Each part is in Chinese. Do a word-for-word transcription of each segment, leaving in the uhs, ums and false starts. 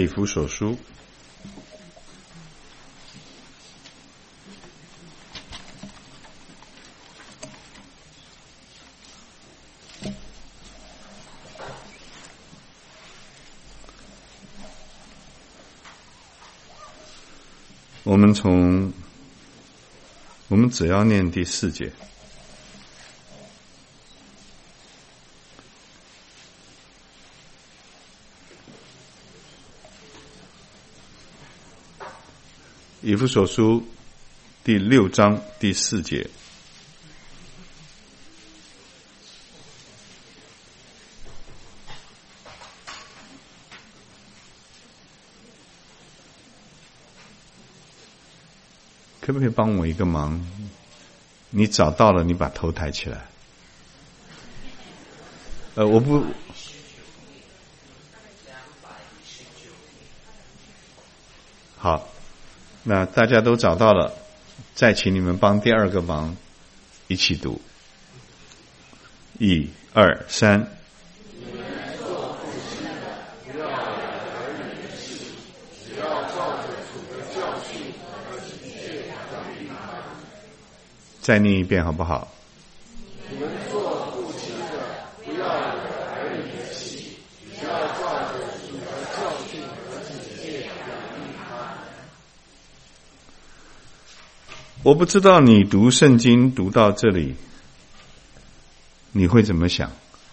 以弗所书我们从我们只要念第四节。以弗所书第六章第四节。可不可以帮我一个忙？你找到了，你把头抬起来。呃，我不。好，那大家都找到了，再请你们帮第二个忙，一起读。一、二、三。再念一遍好不好？ 你们做父亲的，不要惹儿女的气，只要照着主的教训和警戒养育他。 我不知道你读圣经读到这里，你会怎么想？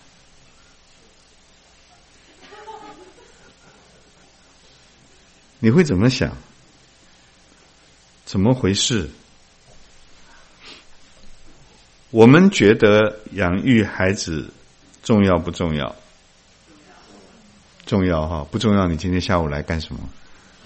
你会怎么想？怎么回事？我们觉得养育孩子重要不重要？重要哈，不重要你今天下午来干什么？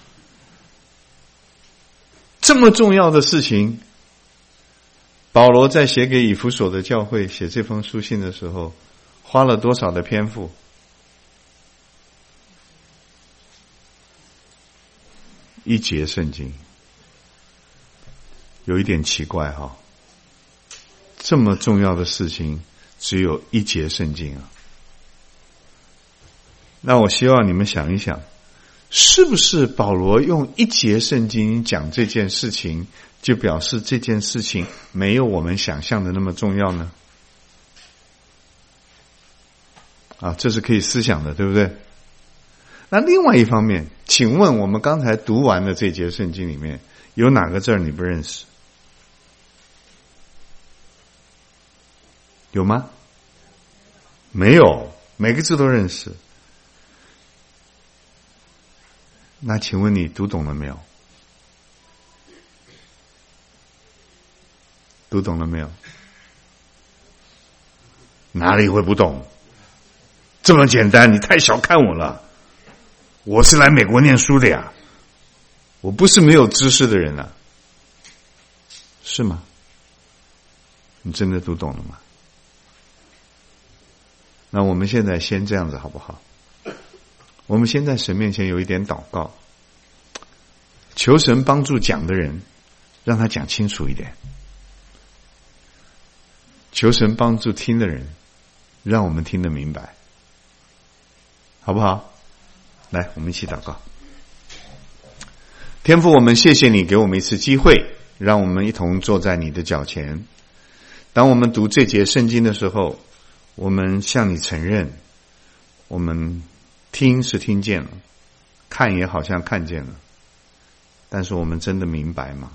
这么重要的事情，保罗在写给以弗所的教会写这封书信的时候，花了多少的篇幅？一节圣经，有一点奇怪哈。这么重要的事情只有一节圣经啊。那我希望你们想一想，是不是保罗用一节圣经讲这件事情，就表示这件事情没有我们想象的那么重要呢？啊，这是可以思想的，对不对？那另外一方面，请问我们刚才读完的这节圣经里面有哪个字儿你不认识？有吗？没有，每个字都认识。那请问你读懂了没有？读懂了没有？哪里会不懂？这么简单，你太小看我了。我是来美国念书的呀，我不是没有知识的人啊，是吗？你真的读懂了吗？那我们现在先这样子好不好？我们先在神面前有一点祷告，求神帮助讲的人，让他讲清楚一点；求神帮助听的人，让我们听得明白，好不好？来，我们一起祷告。天父，我们谢谢你给我们一次机会，让我们一同坐在你的脚前。当我们读这节圣经的时候，我们向你承认，我们听是听见了，看也好像看见了，但是我们真的明白吗？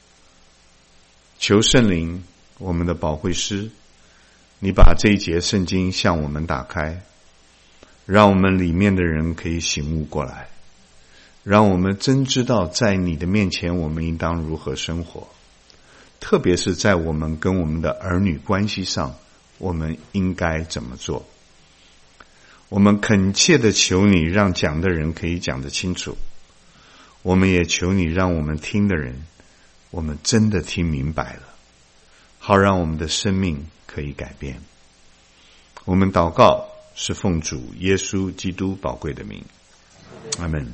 求圣灵，我们的保惠师，你把这一节圣经向我们打开，让我们里面的人可以醒悟过来，让我们真知道在你的面前我们应当如何生活，特别是在我们跟我们的儿女关系上，我们应该怎么做。我们恳切的求你让讲的人可以讲得清楚，我们也求你让我们听的人，我们真的听明白了，好让我们的生命可以改变。我们祷告是奉主耶稣基督宝贵的名，阿们。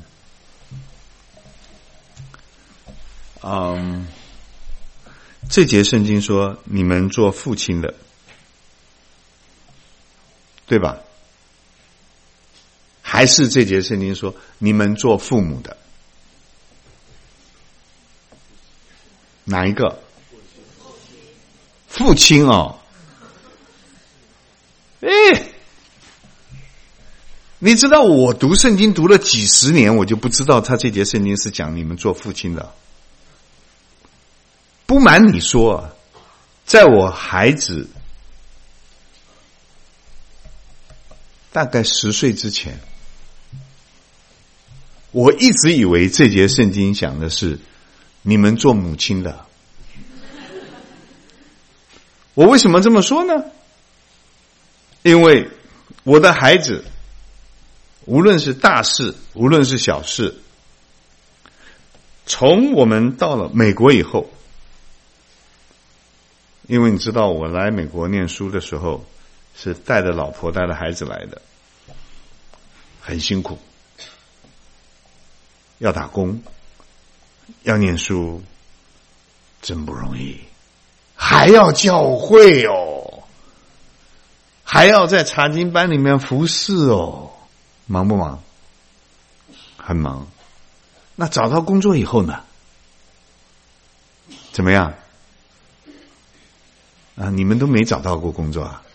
嗯，这节圣经说你们做父亲的，对吧？ 还是这节圣经说你们做父母的？哪一个？父亲哦。哎，你知道我读圣经读了几十年，我就不知道他这节圣经是讲你们做父亲的。不瞒你说，在我孩子大概十岁之前，我一直以为这节圣经讲的是你们做母亲的。我为什么这么说呢？因为我的孩子无论是大事无论是小事，从我们到了美国以后，因为你知道我来美国念书的时候是带着老婆带着孩子来的，很辛苦，要打工要念书，真不容易，还要教会哦，还要在查经班里面服侍哦，忙不忙？很忙。那找到工作以后呢？怎么样？啊，你们都没找到过工作啊？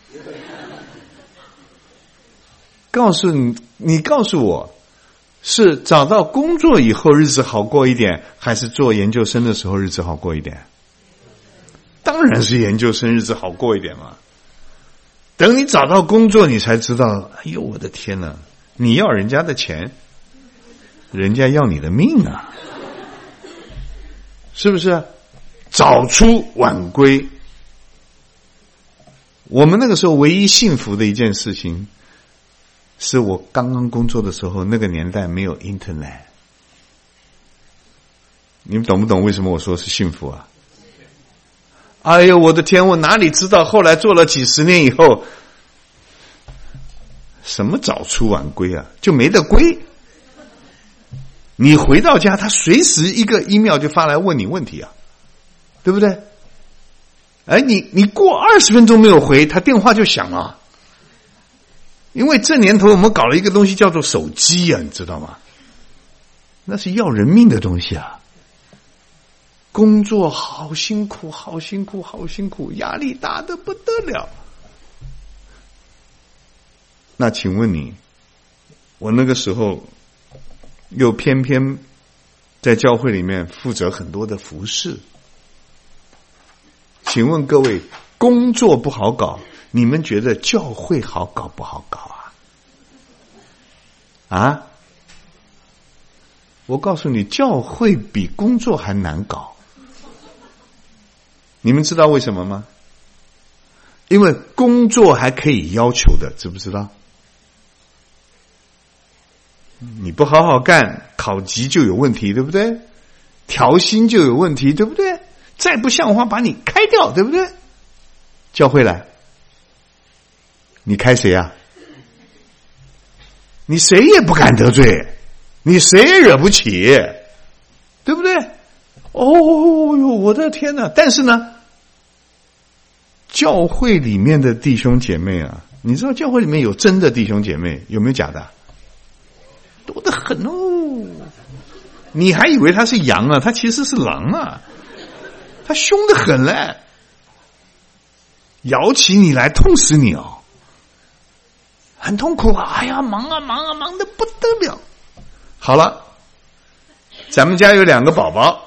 告诉你，你告诉我，是找到工作以后日子好过一点，还是做研究生的时候日子好过一点？当然是研究生日子好过一点嘛。等你找到工作，你才知道，哎呦我的天哪，你要人家的钱，人家要你的命啊，是不是？早出晚归。我们那个时候唯一幸福的一件事情，是我刚刚工作的时候，那个年代没有 Internet。你们懂不懂为什么我说是幸福啊？哎呦我的天，我哪里知道后来做了几十年以后，什么早出晚归啊，就没得归。你回到家，他随时一个 email 就发来问你问题啊，对不对？哎，你你过二十分钟没有回，他电话就响了。因为这年头我们搞了一个东西叫做手机啊，你知道吗？那是要人命的东西啊。工作好辛苦，好辛苦，好辛苦，压力大得不得了。那请问你，我那个时候又偏偏在教会里面负责很多的服事。请问各位，工作不好搞，你们觉得教会好搞不好搞啊？啊？我告诉你，教会比工作还难搞。你们知道为什么吗？因为工作还可以要求的，知不知道？你不好好干，考级就有问题，对不对？调薪就有问题，对不对？再不像话把你开掉，对不对？教会来，你开谁啊？你谁也不敢得罪，你谁也惹不起，对不对？哦哟，我的天哪！但是呢，教会里面的弟兄姐妹啊，你知道教会里面有真的弟兄姐妹，有没有假的？多得很哦！你还以为他是羊啊，他其实是狼啊，他凶得很嘞，摇起你来痛死你哦，很痛苦啊！哎呀，忙啊忙啊忙得不得了。好了，咱们家有两个宝宝，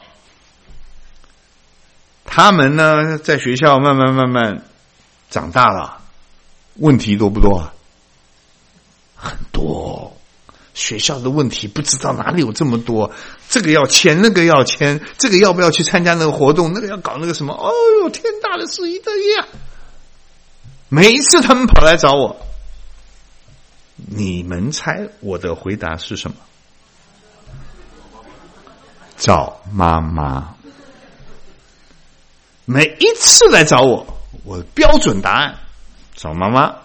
他们呢在学校慢慢慢慢长大了，问题多不多啊？很多。学校的问题不知道哪里有这么多，这个要签，那个要签，这个要不要去参加那个活动，那个要搞那个什么，哦哟，天大的事一个呀！每一次他们跑来找我，你们猜我的回答是什么？找妈妈。每一次来找我，我标准答案找妈妈。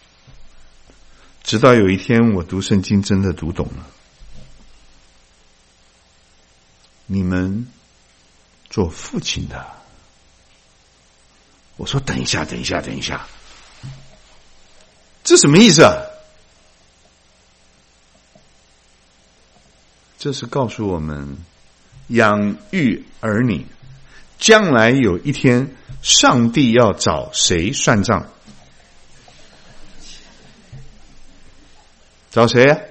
直到有一天我读圣经真的读懂了，你们做父亲的，我说等一下等一下等一下，这什么意思啊？ 这是告诉我们，养育儿女，将来有一天，上帝要找谁算账？找谁啊？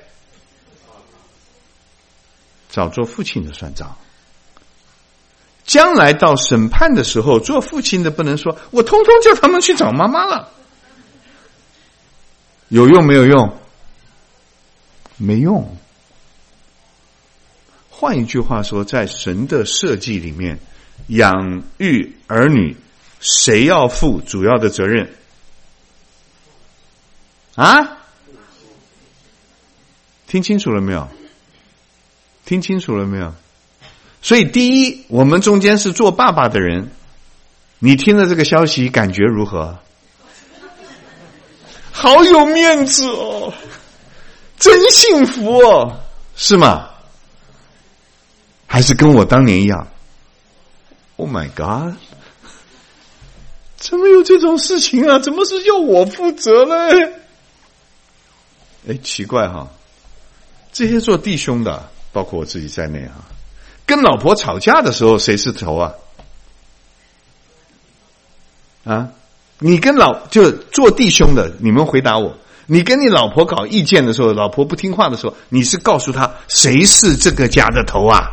找做父亲的算账。将来到审判的时候，做父亲的不能说我通通叫他们去找妈妈了，有用没有用？没用。换一句话说，在神的设计里面，养育儿女，谁要负主要的责任？啊？听清楚了没有？听清楚了没有？所以第一，我们中间是做爸爸的人，你听了这个消息感觉如何？好有面子哦，真幸福哦，是吗？还是跟我当年一样 ？Oh my God！ 怎么有这种事情啊？怎么是要我负责呢？哎，奇怪哈！这些做弟兄的，包括我自己在内哈，跟老婆吵架的时候，谁是头啊？啊，你跟老就做弟兄的，你们回答我。你跟你老婆搞意见的时候，老婆不听话的时候，你是告诉她谁是这个家的头啊？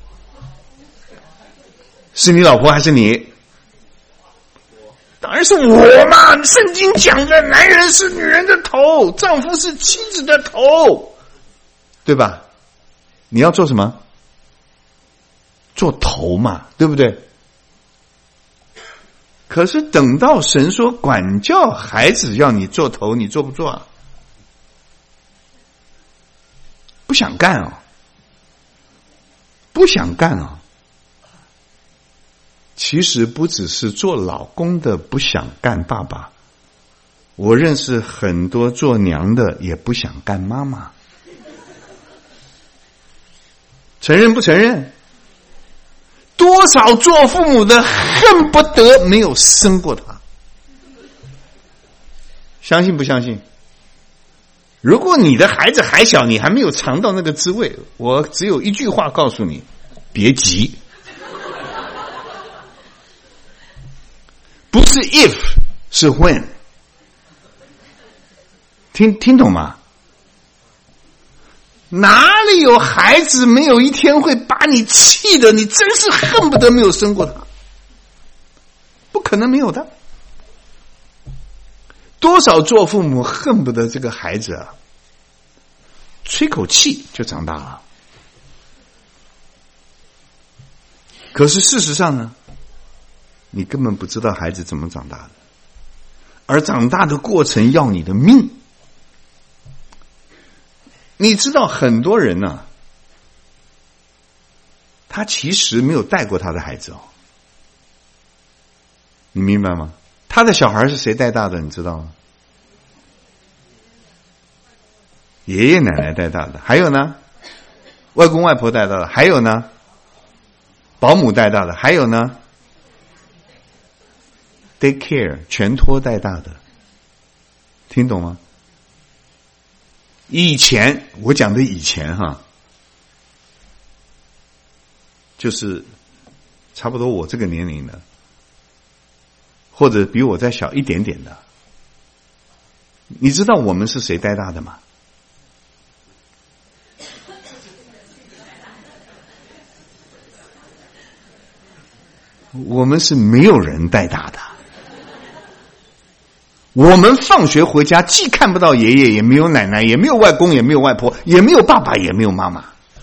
是你老婆还是你？当然是我嘛！圣经讲的，男人是女人的头，丈夫是妻子的头，对吧？你要做什么？做头嘛，对不对？可是等到神说管教孩子要你做头，你做不做啊？不想干啊，不想干啊。其实不只是做老公的不想干爸爸，我认识很多做娘的也不想干妈妈。承认不承认？多少做父母的恨不得没有生过他，相信不相信？如果你的孩子还小，你还没有尝到那个滋味，我只有一句话告诉你：别急。不是 if， 是 when。听听懂吗？哪里有孩子没有一天会把你气的，你真是恨不得没有生过他，不可能没有的。多少做父母恨不得这个孩子啊，吹口气就长大了。可是事实上呢，你根本不知道孩子怎么长大的，而长大的过程要你的命。你知道很多人呢、啊，他其实没有带过他的孩子哦，你明白吗？他的小孩是谁带大的？你知道吗？爷爷奶奶带大的，还有呢，外公外婆带大的，还有呢，保姆带大的，还有呢，take care 全托带大的，听懂吗？以前我讲的以前哈，就是差不多我这个年龄的，或者比我再小一点点的，你知道我们是谁带大的吗？我们是没有人带大的。我们放学回家，既看不到爷爷，也没有奶奶，也没有外公，也没有外婆，也没有爸爸，也没有妈妈。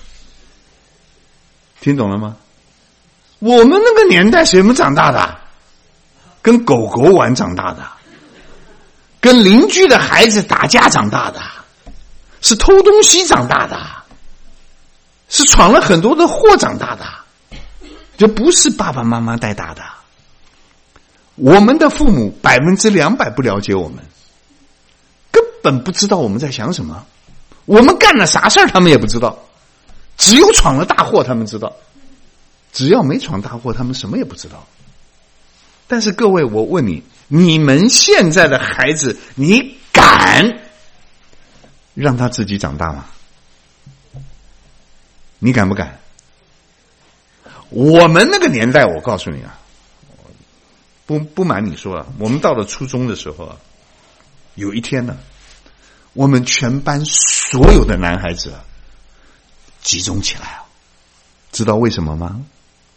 听懂了吗？我们那个年代谁们长大的？跟狗狗玩长大的，跟邻居的孩子打架长大的，是偷东西长大的，是闯了很多的祸长大的，就不是爸爸妈妈带大的。我们的父母百分之两百不了解我们，根本不知道我们在想什么，我们干了啥事儿他们也不知道，只有闯了大祸他们知道，只要没闯大祸他们什么也不知道。但是各位，我问你，你们现在的孩子，你敢让他自己长大吗？ 你敢不敢？我们那个年代，我告诉你啊，不不瞒你说啊，我们到了初中的时候啊，有一天呢，我们全班所有的男孩子啊集中起来啊，知道为什么吗？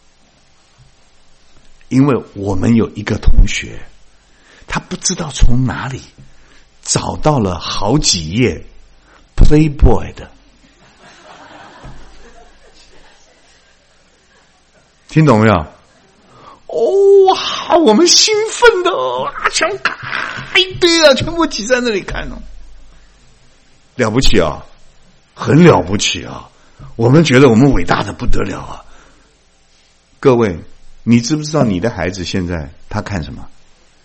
因为我们有一个同学，他不知道从哪里找到了好几页 Playboy 的，听懂没有？哦哇，我们兴奋的啊，全咔一堆啊，全部挤在那里看哦，了不起啊，很了不起啊，我们觉得我们伟大的不得了啊。各位，你知不知道你的孩子现在他看什么？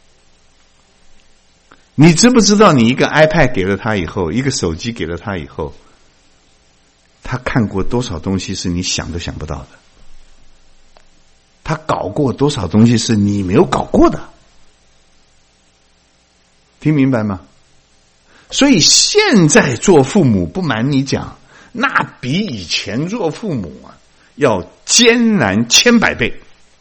你知不知道你一个 iPad 给了他以后，一个手机给了他以后，他看过多少东西是你想都想不到的？他搞过多少东西是你没有搞过的？听明白吗？所以现在做父母，不瞒你讲，那比以前做父母啊要艰难千百倍，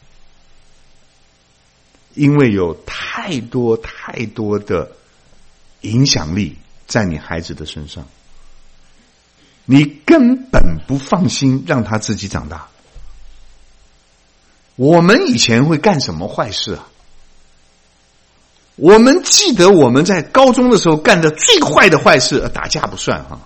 因为有太多太多的影响力在你孩子的身上，你根本不放心让他自己长大。我们以前会干什么坏事啊？我们记得我们在高中的时候干的最坏的坏事，打架不算哈，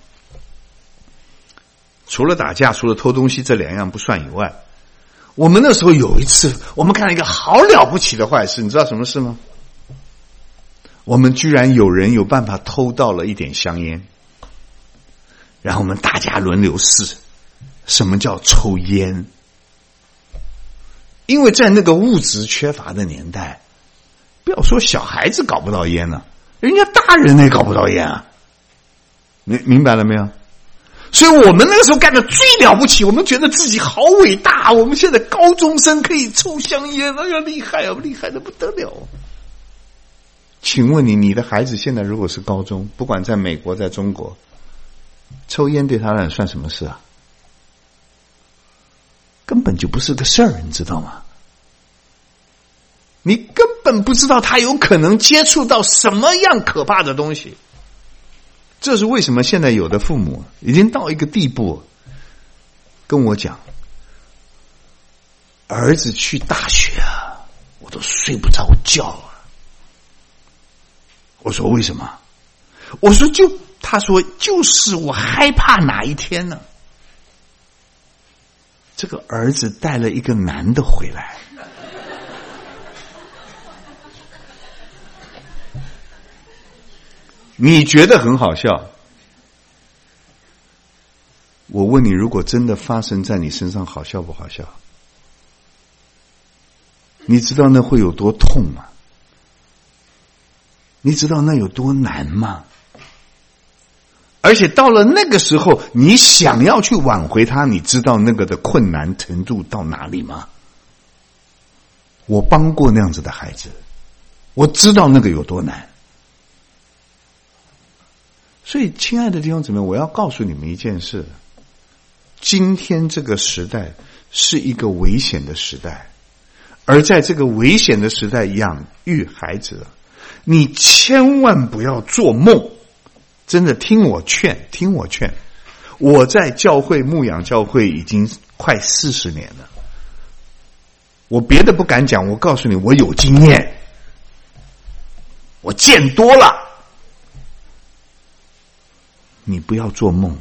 除了打架，除了偷东西这两样不算以外，我们那时候有一次，我们干了一个好了不起的坏事，你知道什么事吗？我们居然有人有办法偷到了一点香烟，然后我们大家轮流试，什么叫抽烟？因为在那个物质缺乏的年代，不要说小孩子搞不到烟了，人家大人也搞不到烟啊，明明白了没有？所以我们那个时候干的最了不起，我们觉得自己好伟大，我们现在高中生可以抽香烟，哎呀厉害啊，厉害的不得了。请问你，你的孩子现在如果是高中，不管在美国在中国，抽烟对他来算什么事啊？根本就不是个事儿，你知道吗？你根本不知道他有可能接触到什么样可怕的东西。这是为什么现在有的父母已经到一个地步，跟我讲，儿子去大学啊，我都睡不着觉啊。我说为什么？我说就他说就是我害怕哪一天呢，这个儿子带了一个男的回来。你觉得很好笑？我问你，如果真的发生在你身上，好笑不好笑？你知道那会有多痛吗？你知道那有多难吗？而且到了那个时候，你想要去挽回他，你知道那个的困难程度到哪里吗？我帮过那样子的孩子，我知道那个有多难。所以亲爱的弟兄姊妹，我要告诉你们一件事，今天这个时代是一个危险的时代，而在这个危险的时代养育孩子，你千万不要做梦，真的听我劝，听我劝。我在教会牧养教会已经快四十年了，我别的不敢讲，我告诉你，我有经验，我见多了。你不要做梦。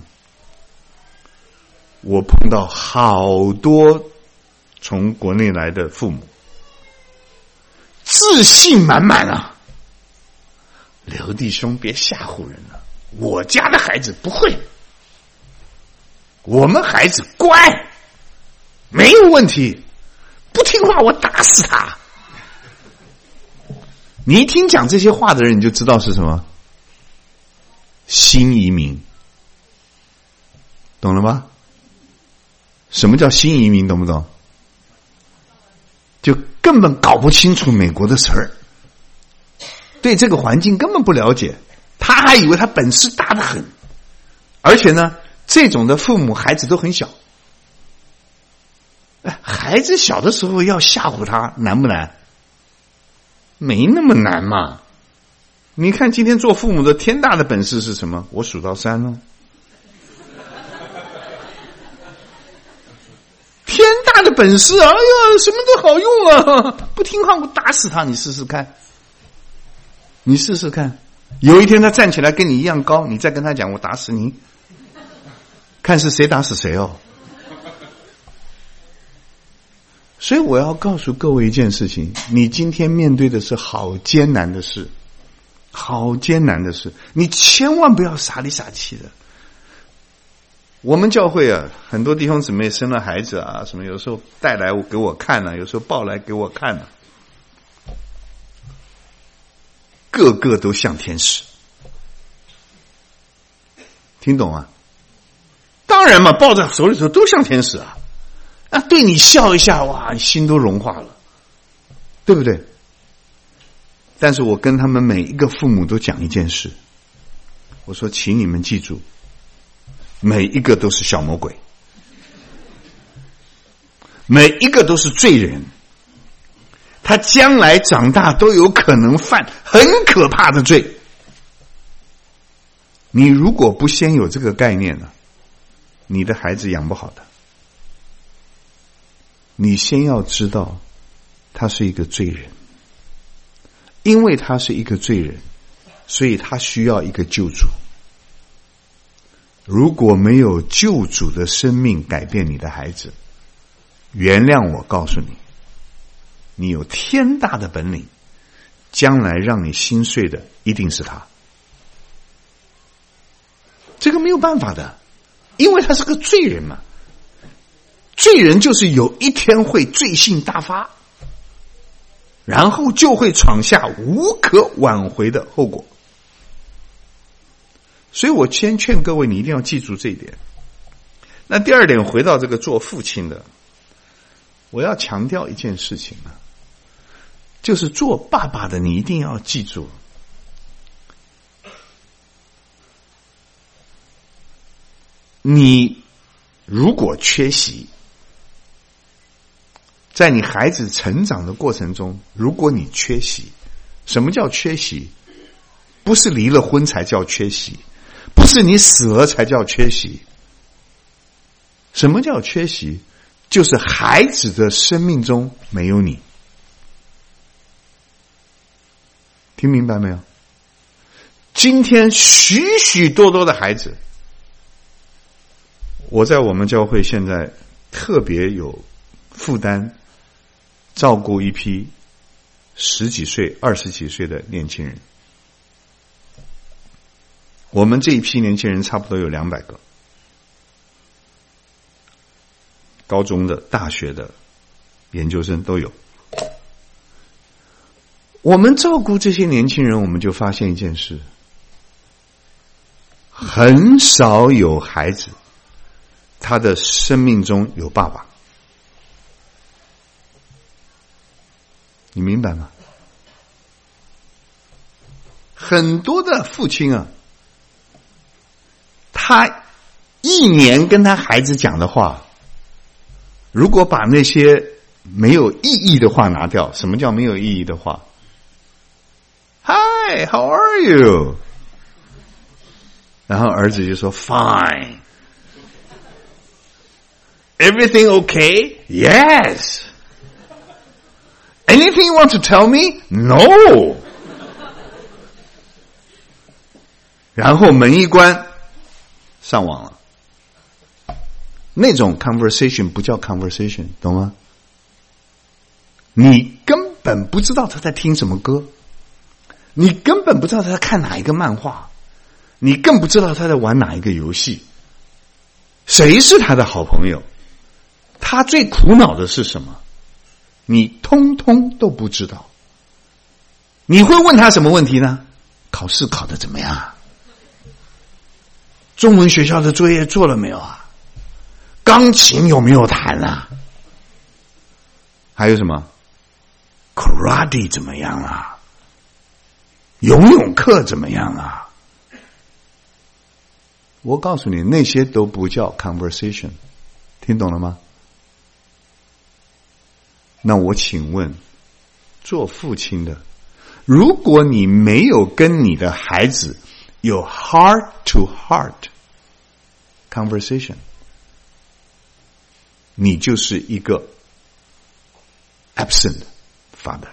我碰到好多从国内来的父母，自信满满啊，刘弟兄别吓唬人了，我家的孩子不会，我们孩子乖，没有问题，不听话我打死他。你一听讲这些话的人，你就知道是什么新移民，懂了吗？什么叫新移民，懂不懂？就根本搞不清楚美国的词儿，对这个环境根本不了解，他还以为他本事大得很。而且呢，这种的父母孩子都很小， 孩子小的时候要吓唬他，难不难？没那么难嘛。你看今天做父母的天大的本事是什么？我数到三哦。天大的本事，哎呀，什么都好用啊！不听话我打死他，你试试看。你试试看，有一天他站起来跟你一样高，你再跟他讲我打死你，看是谁打死谁哦。所以我要告诉各位一件事情，你今天面对的是好艰难的事，好艰难的事，你千万不要傻里傻气的。我们教会啊，很多弟兄姊妹生了孩子啊，什么有时候带来给我看啊，有时候抱来给我看啊，个个都像天使，听懂吗？当然嘛，抱在手里的时候都像天使啊，啊，对你笑一下，哇，你心都融化了，对不对？但是我跟他们每一个父母都讲一件事，我说，请你们记住，每一个都是小魔鬼，每一个都是罪人，他将来长大都有可能犯很可怕的罪。你如果不先有这个概念呢，你的孩子养不好的。你先要知道他是一个罪人，因为他是一个罪人，所以他需要一个救主。如果没有救主的生命改变你的孩子，原谅我告诉你，你有天大的本领，将来让你心碎的一定是他。这个没有办法的，因为他是个罪人嘛。罪人就是有一天会罪性大发，然后就会闯下无可挽回的后果。所以我先劝各位，你一定要记住这一点。那第二点，回到这个做父亲的，我要强调一件事情啊，就是做爸爸的你一定要记住，你如果缺席，在你孩子成长的过程中，如果你缺席，什么叫缺席？不是离了婚才叫缺席，不是你死了才叫缺席。什么叫缺席？就是孩子的生命中没有你。听明白没有？今天许许多多的孩子，我在我们教会现在特别有负担照顾一批十几岁、二十几岁的年轻人。我们这一批年轻人差不多有两百个，高中的、大学的、研究生都有。我们照顾这些年轻人，我们就发现一件事，很少有孩子他的生命中有爸爸。你明白吗？很多的父亲啊，他一年跟他孩子讲的话，如果把那些没有意义的话拿掉，什么叫没有意义的话？ Hi, how are you? 然后儿子就说 Fine. Everything okay? Yes. Anything you want to tell me? No. 然后门一关，上网了。那种 conversation 不叫 conversation， 懂吗？你根本不知道他在听什么歌，你根本不知道他在看哪一个漫画，你更不知道他在玩哪一个游戏。谁是他的好朋友？他最苦恼的是什么？你通通都不知道。你会问他什么问题呢？考试考得怎么样啊？中文学校的作业做了没有啊？钢琴有没有弹啊？还有什么 karate 怎么样啊？游泳课怎么样啊？我告诉你，那些都不叫 conversation， 听懂了吗？ 那我请问，做父亲的，如果你没有跟你的孩子有 heart to heart conversation， 你就是一个 absent father。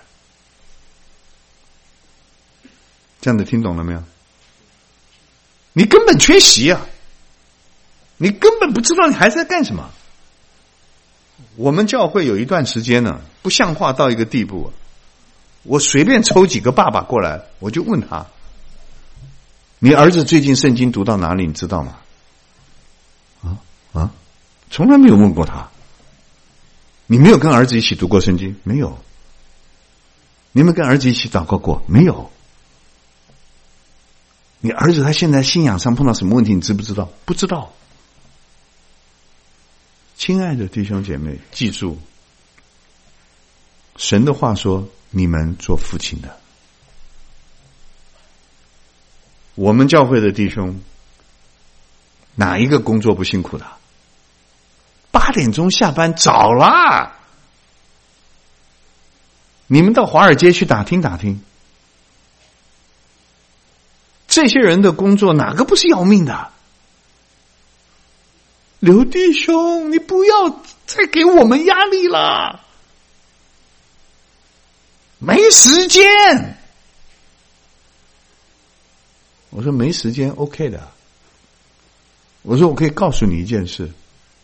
这样子听懂了没有？你根本缺席啊！你根本不知道你孩子在干什么。我们教会有一段时间呢，不像话到一个地步，我随便抽几个爸爸过来，我就问他：你儿子最近圣经读到哪里？你知道吗？啊啊，从来没有问过他。你没有跟儿子一起读过圣经？没有。你有没有跟儿子一起祷告过？没有。你儿子他现在信仰上碰到什么问题，你知不知道？不知道。亲爱的弟兄姐妹，记住，神的话说，你们做父亲的，我们教会的弟兄，哪一个工作不辛苦的？八点钟下班早啦，你们到华尔街去打听打听，这些人的工作哪个不是要命的？刘弟兄，你不要再给我们压力了，没时间。我说没时间 OK 的。我说我可以告诉你一件事，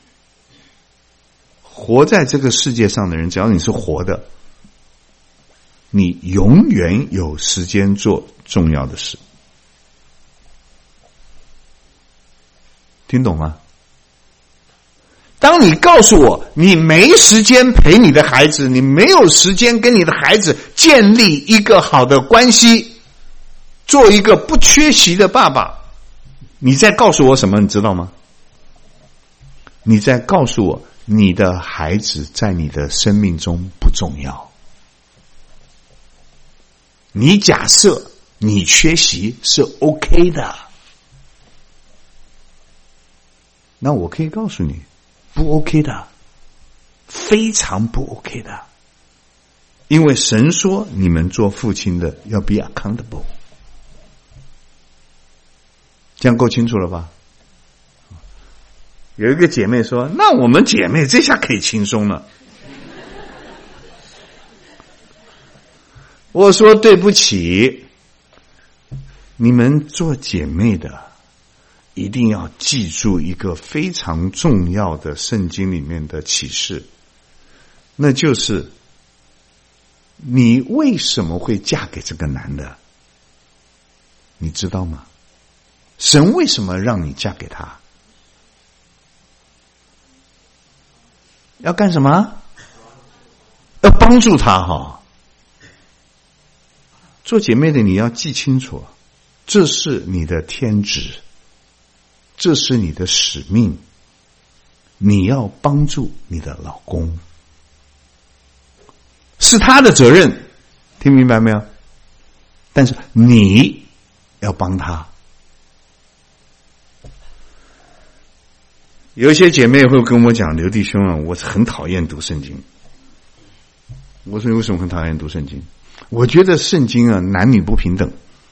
活在这个世界上的人，只要你是活的，你永远有时间做重要的事。听懂吗？当你告诉我你没时间陪你的孩子，你没有时间跟你的孩子建立一个好的关系，做一个不缺席的爸爸，你在告诉我什么？你知道吗？你在告诉我你的孩子在你的生命中不重要。你假设你缺席是 OK 的，那我可以告诉你不 OK 的，非常不 OK 的。因为神说你们做父亲的要 be accountable。 这样够清楚了吧？有一个姐妹说，那我们姐妹这下可以轻松了。我说对不起，你们做姐妹的一定要记住一个非常重要的圣经里面的启示，那就是你为什么会嫁给这个男的？你知道吗？神为什么让你嫁给他？要干什么？要帮助他哈。做姐妹的你要记清楚，这是你的天职，这是你的使命，你要帮助你的老公，是他的责任，听明白没有？但是你要帮他。有一些姐妹会跟我讲，刘弟兄啊，我很讨厌读圣经。我说你为什么很讨厌读圣经？我觉得圣经啊男女不平等。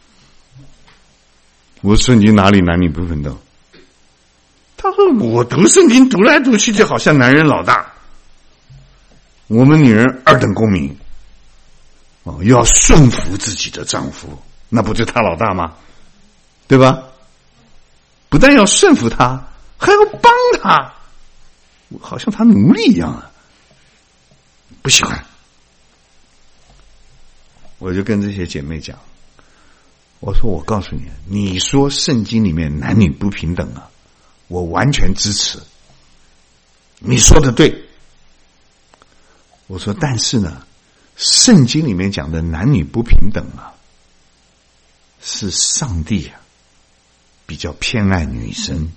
我说圣经哪里男女不平等？他说我读圣经读来读去就好像男人老大，我们女人二等公民，哦，要顺服自己的丈夫，那不就他老大吗？对吧？不但要顺服他，还要帮他，好像他奴隶一样啊！不喜欢。我就跟这些姐妹讲，我说我告诉你，你说圣经里面男女不平等啊，我完全支持，你说的对。我说但是呢，圣经里面讲的男女不平等啊，是上帝啊比较偏爱女生。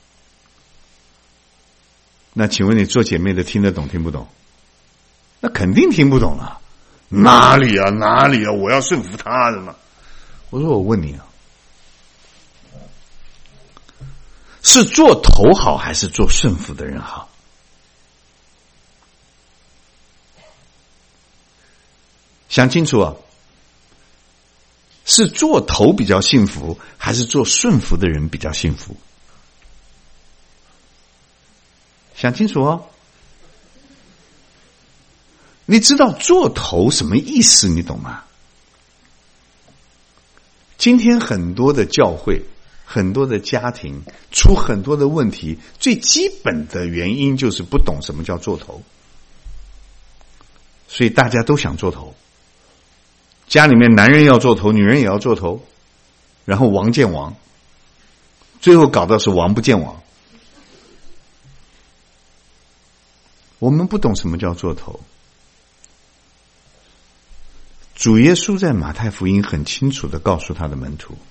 那请问你做姐妹的听得懂听不懂？那肯定听不懂了。哪里啊哪里啊，我要顺服他的嘛。我说我问你啊，是做头好还是做顺服的人好？ 想清楚啊，是做头比较幸福，还是做顺服的人比较幸福？想清楚哦。你知道做头什么意思，你懂吗？今天很多的教会，很多的家庭出很多的问题，最基本的原因就是不懂什么叫做头，所以大家都想做头。家里面男人要做头，女人也要做头，然后王见王，最后搞到是王不见王。我们不懂什么叫做头。主耶稣在马太福音很清楚地告诉他的门徒，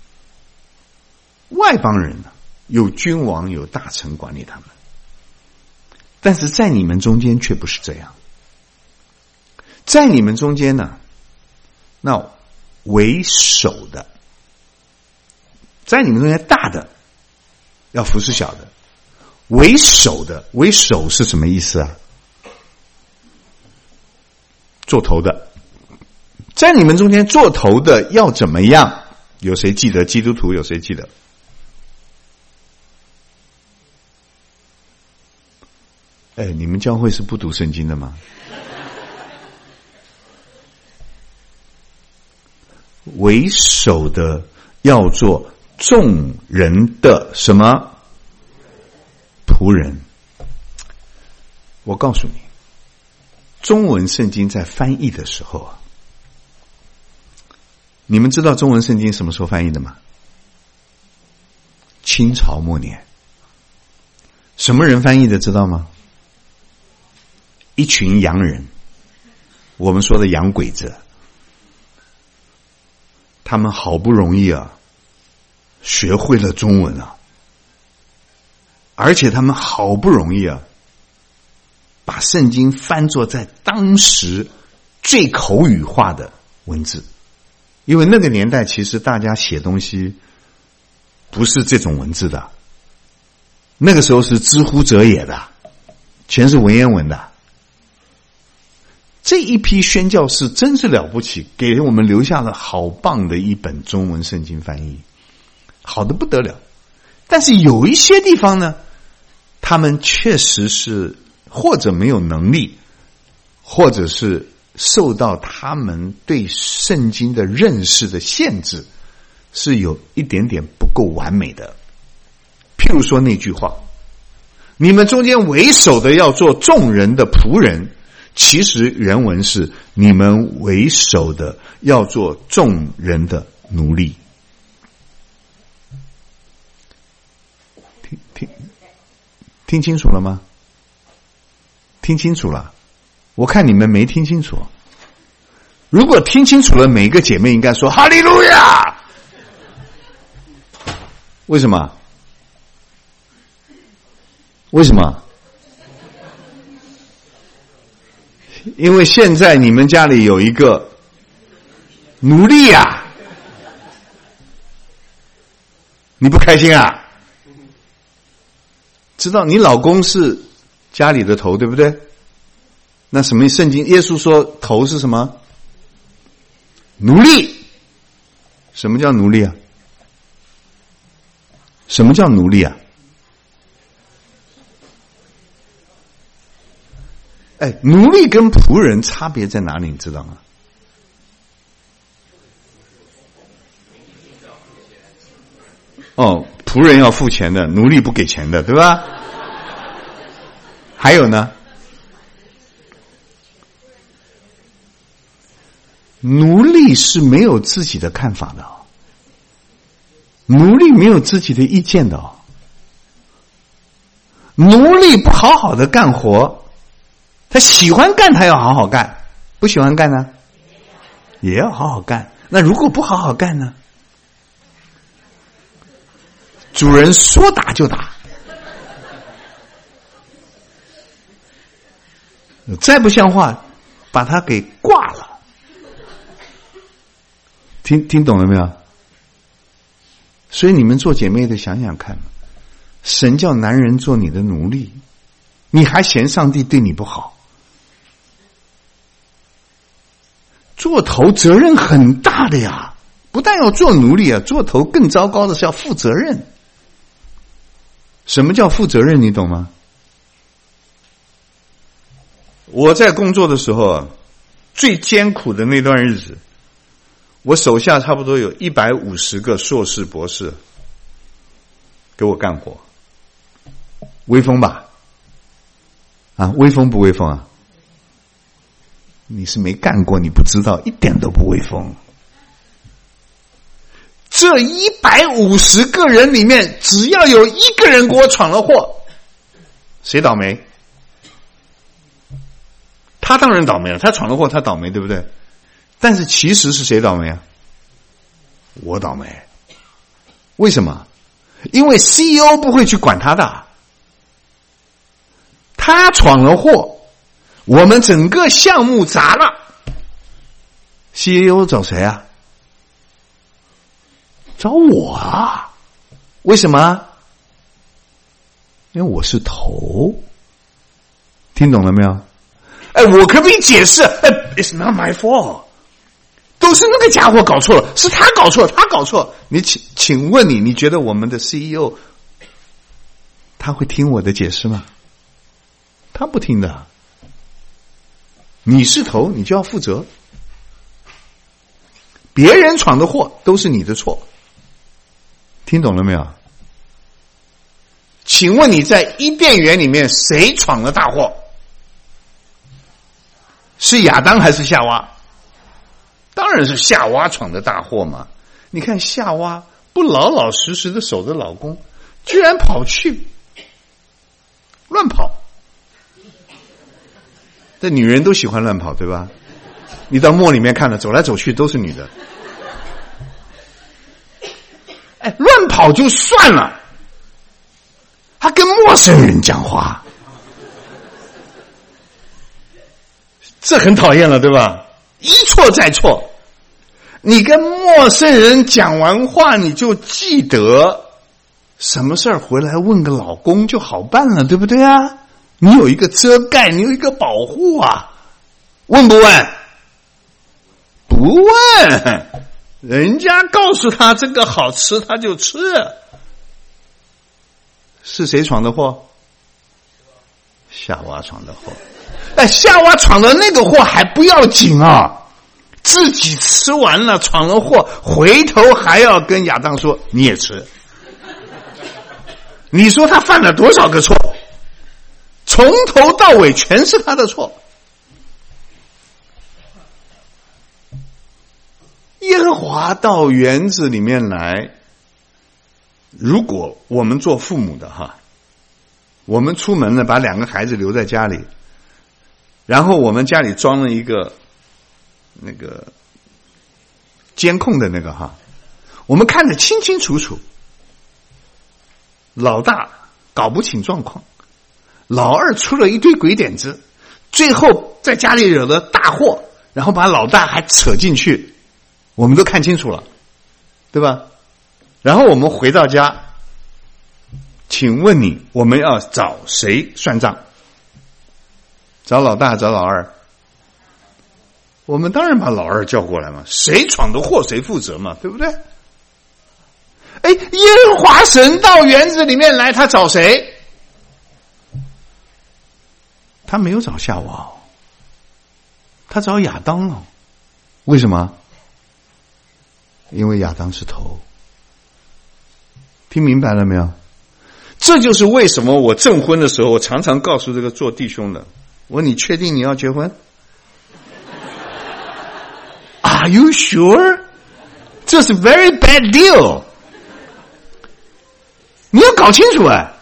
外邦人呢，有君王有大臣管理他们，但是在你们中间却不是这样。在你们中间呢，那为首的，在你们中间大的要服侍小的，为首的，为首是什么意思啊？做头的。在你们中间做头的要怎么样？有谁记得？基督徒有谁记得？哎，你们教会是不读圣经的吗？为首的要做众人的什么？仆人。我告诉你，中文圣经在翻译的时候啊，你们知道中文圣经什么时候翻译的吗？清朝末年。什么人翻译的知道吗？一群洋人，我们说的洋鬼子。他们好不容易啊学会了中文啊，而且他们好不容易啊把圣经翻作在当时最口语化的文字。因为那个年代其实大家写东西不是这种文字的，那个时候是知乎者也的，全是文言文的。这一批宣教士真是了不起，给我们留下了好棒的一本中文圣经翻译，好的不得了。但是有一些地方呢，他们确实是或者没有能力，或者是受到他们对圣经的认识的限制，是有一点点不够完美的。譬如说那句话，你们中间为首的要做众人的仆人，其实原文是你们为首的要做众人的奴隶。听听听清楚了吗？听清楚了。我看你们没听清楚。如果听清楚了，每一个姐妹应该说哈利路亚。为什么？为什么？因为现在你们家里有一个奴隶啊，你不开心啊？知道你老公是家里的头，对不对？那什么圣经耶稣说头是什么？奴隶。什么叫奴隶啊？什么叫奴隶啊？哎，奴隶跟仆人差别在哪里你知道吗？哦，仆人要付钱的，奴隶不给钱的，对吧？还有呢？奴隶是没有自己的看法的哦，奴隶没有自己的意见的哦，奴隶不好好的干活，他喜欢干他要好好干，不喜欢干呢也要好好干。那如果不好好干呢？主人说打就打，再不像话把他给挂了。听听懂了没有？所以你们做姐妹的想想看，神叫男人做你的奴隶，你还嫌上帝对你不好？ 做头责任很大的呀，不但要做奴隶啊，做头更糟糕的是要负责任。什么叫负责任？你懂吗？我在工作的时候啊，最艰苦的那段日子，我手下差不多有一百五十个硕士博士给我干活，威风吧？啊，威风不威风啊？你是没干过，你不知道，一点都不威风。这一百五十个人里面，只要有一个人给我闯了祸，谁倒霉？他当然倒霉了，他闯了祸，他倒霉，对不对？但是其实是谁倒霉啊？我倒霉。为什么？因为 C E O 不会去管他的，他闯了祸，我们整个项目砸了 ，C E O 找谁啊？找我啊？为什么？因为我是头。听懂了没有？哎，我可不可以解释？哎 ，It's not my fault， 都是那个家伙搞错了，是他搞错了，他搞错了。你请，请问你，你觉得我们的 C E O 他会听我的解释吗？他不听的。你是头，你就要负责。别人闯的祸都是你的错，听懂了没有？请问你在伊甸园里面谁闯了大祸？是亚当还是夏娃？当然是夏娃闯的大祸嘛！你看夏娃不老老实实的守着老公，居然跑去乱跑。这女人都喜欢乱跑，对吧？你到墓里面看了，走来走去都是女的。哎，乱跑就算了，还跟陌生人讲话，这很讨厌了，对吧？一错再错。你跟陌生人讲完话，你就记得什么事儿回来问个老公就好办了，对不对啊？你有一个遮盖，你有一个保护啊。问不问？不问。人家告诉他这个好吃，他就吃。是谁闯的祸？夏娃闯的祸。但夏娃闯的那个祸还不要紧啊，自己吃完了闯了祸，回头还要跟亚当说你也吃。你说他犯了多少个错？从头到尾全是他的错。耶和华到园子里面来，如果我们做父母的哈，我们出门了把两个孩子留在家里，然后我们家里装了一个那个监控的那个哈，我们看得清清楚楚，老大搞不清状况，老二出了一堆鬼点子，最后在家里惹了大祸，然后把老大还扯进去，我们都看清楚了，对吧？然后我们回到家，请问你，我们要找谁算账？找老大，找老二？我们当然把老二叫过来嘛，谁闯的祸谁负责嘛，对不对？哎，耶和华神到园子里面来，他找谁？他没有找夏娃哦，他找亚当哦。为什么？因为亚当是头。听明白了没有？这就是为什么我证婚的时候，我常常告诉这个做弟兄的，我说你确定你要结婚？ Are you sure? 这是 very bad deal。你要搞清楚哎，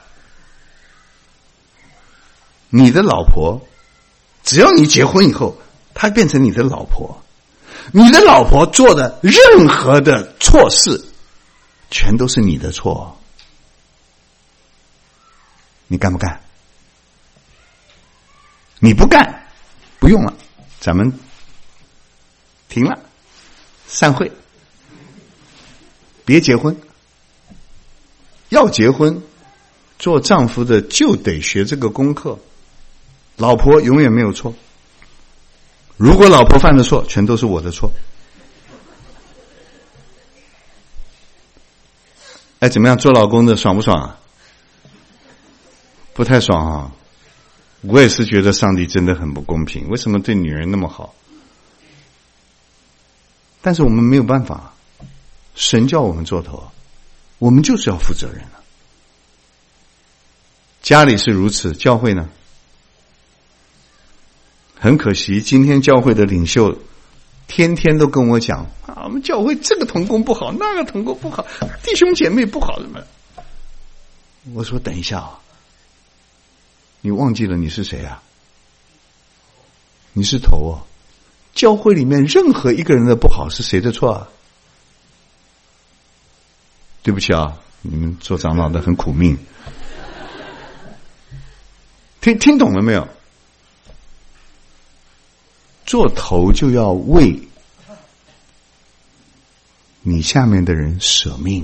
你的老婆，只要你结婚以后，她变成你的老婆，你的老婆做的任何的错事，全都是你的错。你干不干？你不干，不用了，咱们停了，散会，别结婚。要结婚，做丈夫的就得学这个功课。老婆永远没有错， 如果老婆犯的错，全都是我的错。哎，怎么样？做老公的爽不爽啊？不太爽啊！我也是觉得上帝真的很不公平，为什么对女人那么好？但是我们没有办法，神叫我们做头，我们就是要负责任了。家里是如此，教会呢？很可惜，今天教会的领袖天天都跟我讲啊，我们教会这个同工不好，那个同工不好，弟兄姐妹不好什么。我说等一下啊，你忘记了你是谁啊？你是头哦。教会里面任何一个人的不好是谁的错啊？对不起啊，你们做长老的很苦命。听听懂了没有？做头就要为你下面的人舍命，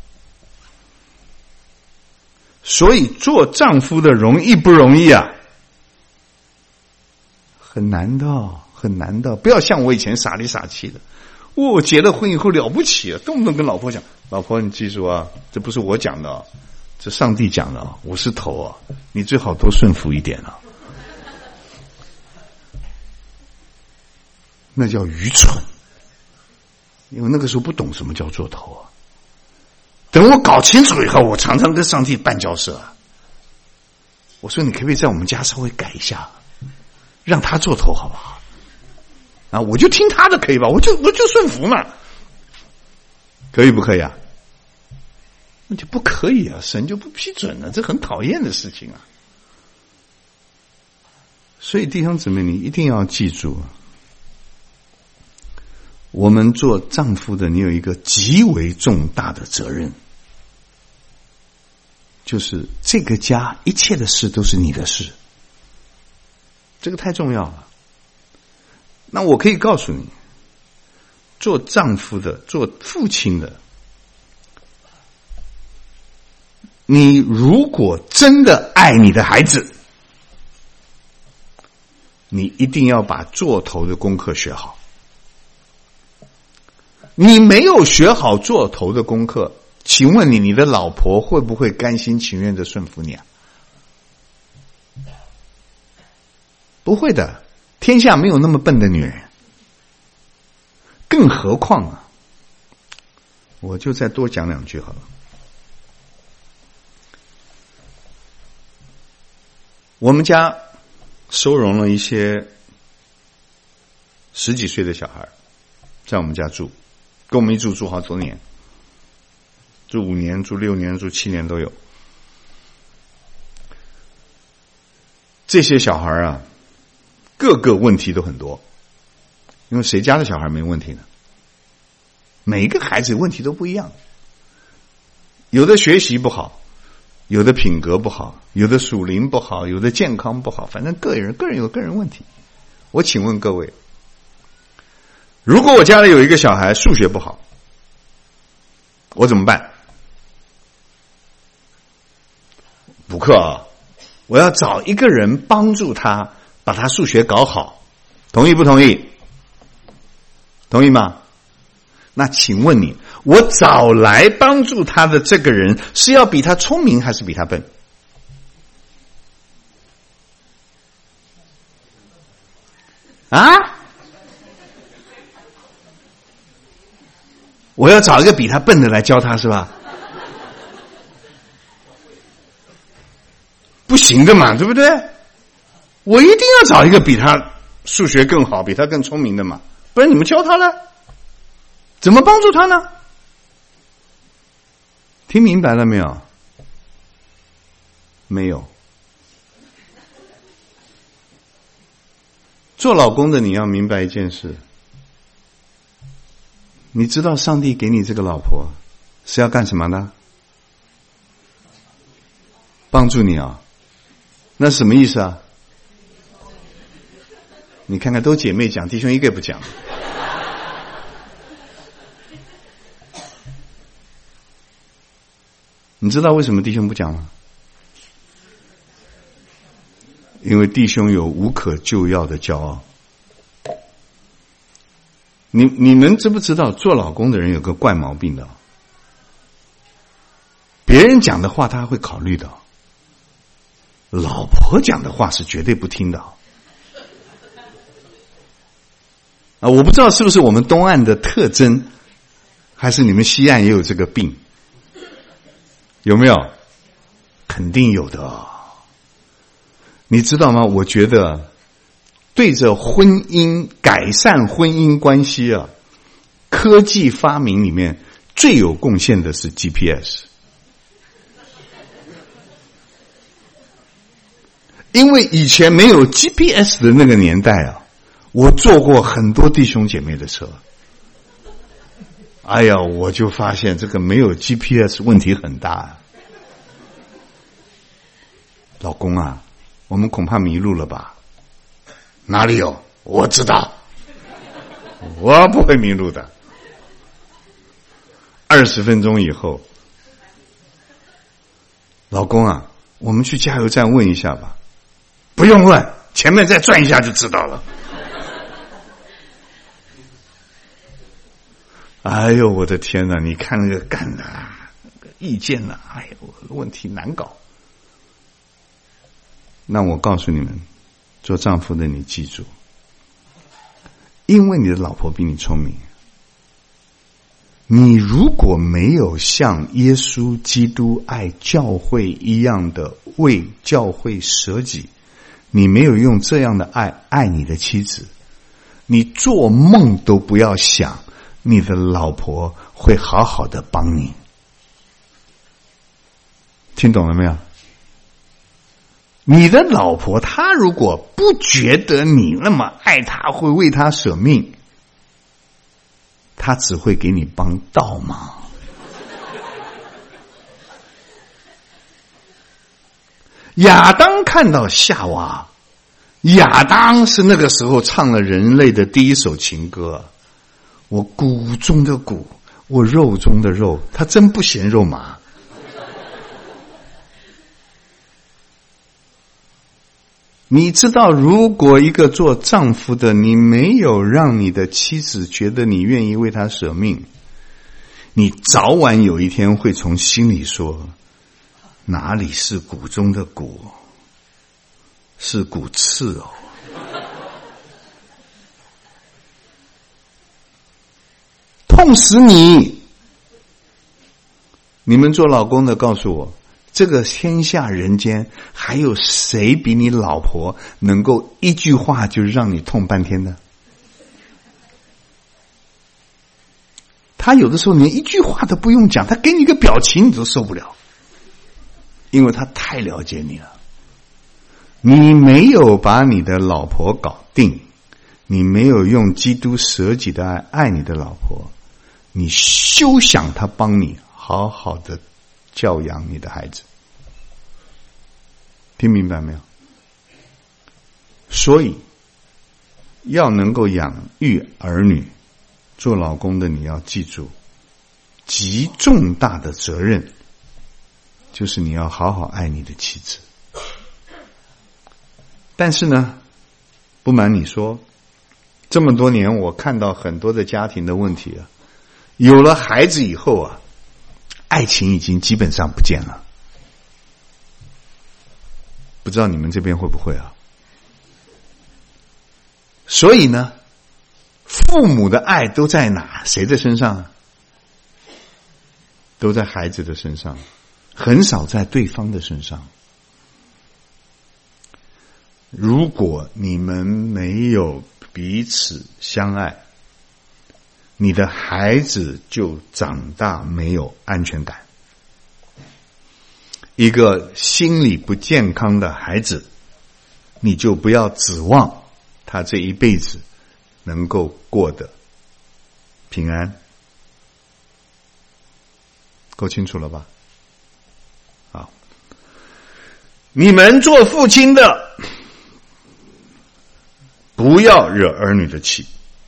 所以做丈夫的容易不容易啊？很难的，很难的。不要像我以前傻里傻气的，我结了婚以后了不起啊，动不动跟老婆讲，老婆你记住啊，这不是我讲的啊，这上帝讲的啊，我是头啊，你最好多顺服一点啊。那叫愚蠢，因为那个时候不懂什么叫做头啊。等我搞清楚以后，我常常跟上帝办交涉啊。我说你可不可以在我们家稍微改一下，让他做头好不好？啊，我就听他的可以吧？我就我就顺服嘛，可以不可以啊？那就不可以啊，神就不批准了，这很讨厌的事情啊。所以弟兄姊妹，你一定要记住，我们做丈夫的，你有一个极为重大的责任，就是这个家一切的事都是你的事，这个太重要了。那我可以告诉你，做丈夫的，做父亲的，你如果真的爱你的孩子，你一定要把做头的功课学好。你没有学好做头的功课，请问你，你的老婆会不会甘心情愿的顺服你啊？不会的，天下没有那么笨的女人。更何况啊，我就再多讲两句好了。我们家收容了一些十几岁的小孩，在我们家住，跟我们一住住好多年，住五年、住六年、住七年都有。这些小孩啊，各个问题都很多，因为谁家的小孩没问题呢？每一个孩子问题都不一样，有的学习不好，有的品格不好，有的属灵不好，有的健康不好，反正个人个人有个人问题。我请问各位，如果我家里有一个小孩数学不好，我怎么办？补课啊！我要找一个人帮助他把他数学搞好，同意不同意？同意吗？那请问你，我找来帮助他的这个人是要比他聪明还是比他笨？啊？我要找一个比他笨的来教他是吧？不行的嘛，对不对？我一定要找一个比他数学更好、比他更聪明的嘛，不然你们教他了，怎么帮助他呢？听明白了没有？没有。做老公的你要明白一件事，你知道上帝给你这个老婆是要干什么呢？帮助你啊。那什么意思啊？你看看，都姐妹讲，弟兄一个也不讲。你知道为什么弟兄不讲吗？因为弟兄有无可救药的骄傲。 你你们知不知道做老公的人有个怪毛病的？别人讲的话他会考虑的，老婆讲的话是绝对不听的。啊，我不知道是不是我们东岸的特征，还是你们西岸也有这个病？有没有？肯定有的。你知道吗？我觉得对着婚姻改善婚姻关系啊，科技发明里面最有贡献的是 G P S。因为以前没有 G P S 的那个年代啊，我坐过很多弟兄姐妹的车。哎呀，我就发现这个没有 G P S 问题很大啊。老公啊，我们恐怕迷路了吧？哪里有？我知道，我不会迷路的。二十分钟以后，老公啊，我们去加油站问一下吧。不用问，前面再转一下就知道了。哎呦，我的天哪！你看那个干的意见呢、啊，哎呦，问题难搞。那我告诉你们，做丈夫的你记住，因为你的老婆比你聪明，你如果没有像耶稣基督爱教会一样的为教会舍己，你没有用这样的爱爱你的妻子，你做梦都不要想你的老婆会好好的帮你。听懂了没有？你的老婆她如果不觉得你那么爱她，会为她舍命，她只会给你帮倒忙。亚当看到夏娃，亚当是那个时候唱了人类的第一首情歌，我骨中的骨，我肉中的肉，他真不嫌肉麻。你知道，如果一个做丈夫的，你没有让你的妻子觉得你愿意为她舍命，你早晚有一天会从心里说，哪里是骨中的骨，是骨刺哦。痛死你！你们做老公的告诉我，这个天下人间还有谁比你老婆能够一句话就让你痛半天的？他有的时候连一句话都不用讲，他给你一个表情你都受不了，因为他太了解你了。你没有把你的老婆搞定，你没有用基督舍己的爱爱你的老婆，你休想他帮你好好的教养你的孩子。听明白没有？所以要能够养育儿女，做老公的你要记住，极重大的责任就是你要好好爱你的妻子。但是呢，不瞒你说，这么多年我看到很多的家庭的问题啊，有了孩子以后啊，爱情已经基本上不见了。不知道你们这边会不会啊？所以呢，父母的爱都在哪？谁的身上？都在孩子的身上，很少在对方的身上。如果你们没有彼此相爱，你的孩子就长大没有安全感。一个心理不健康的孩子，你就不要指望他这一辈子能够过得平安。够清楚了吧？好，你们做父亲的，不要惹儿女的气。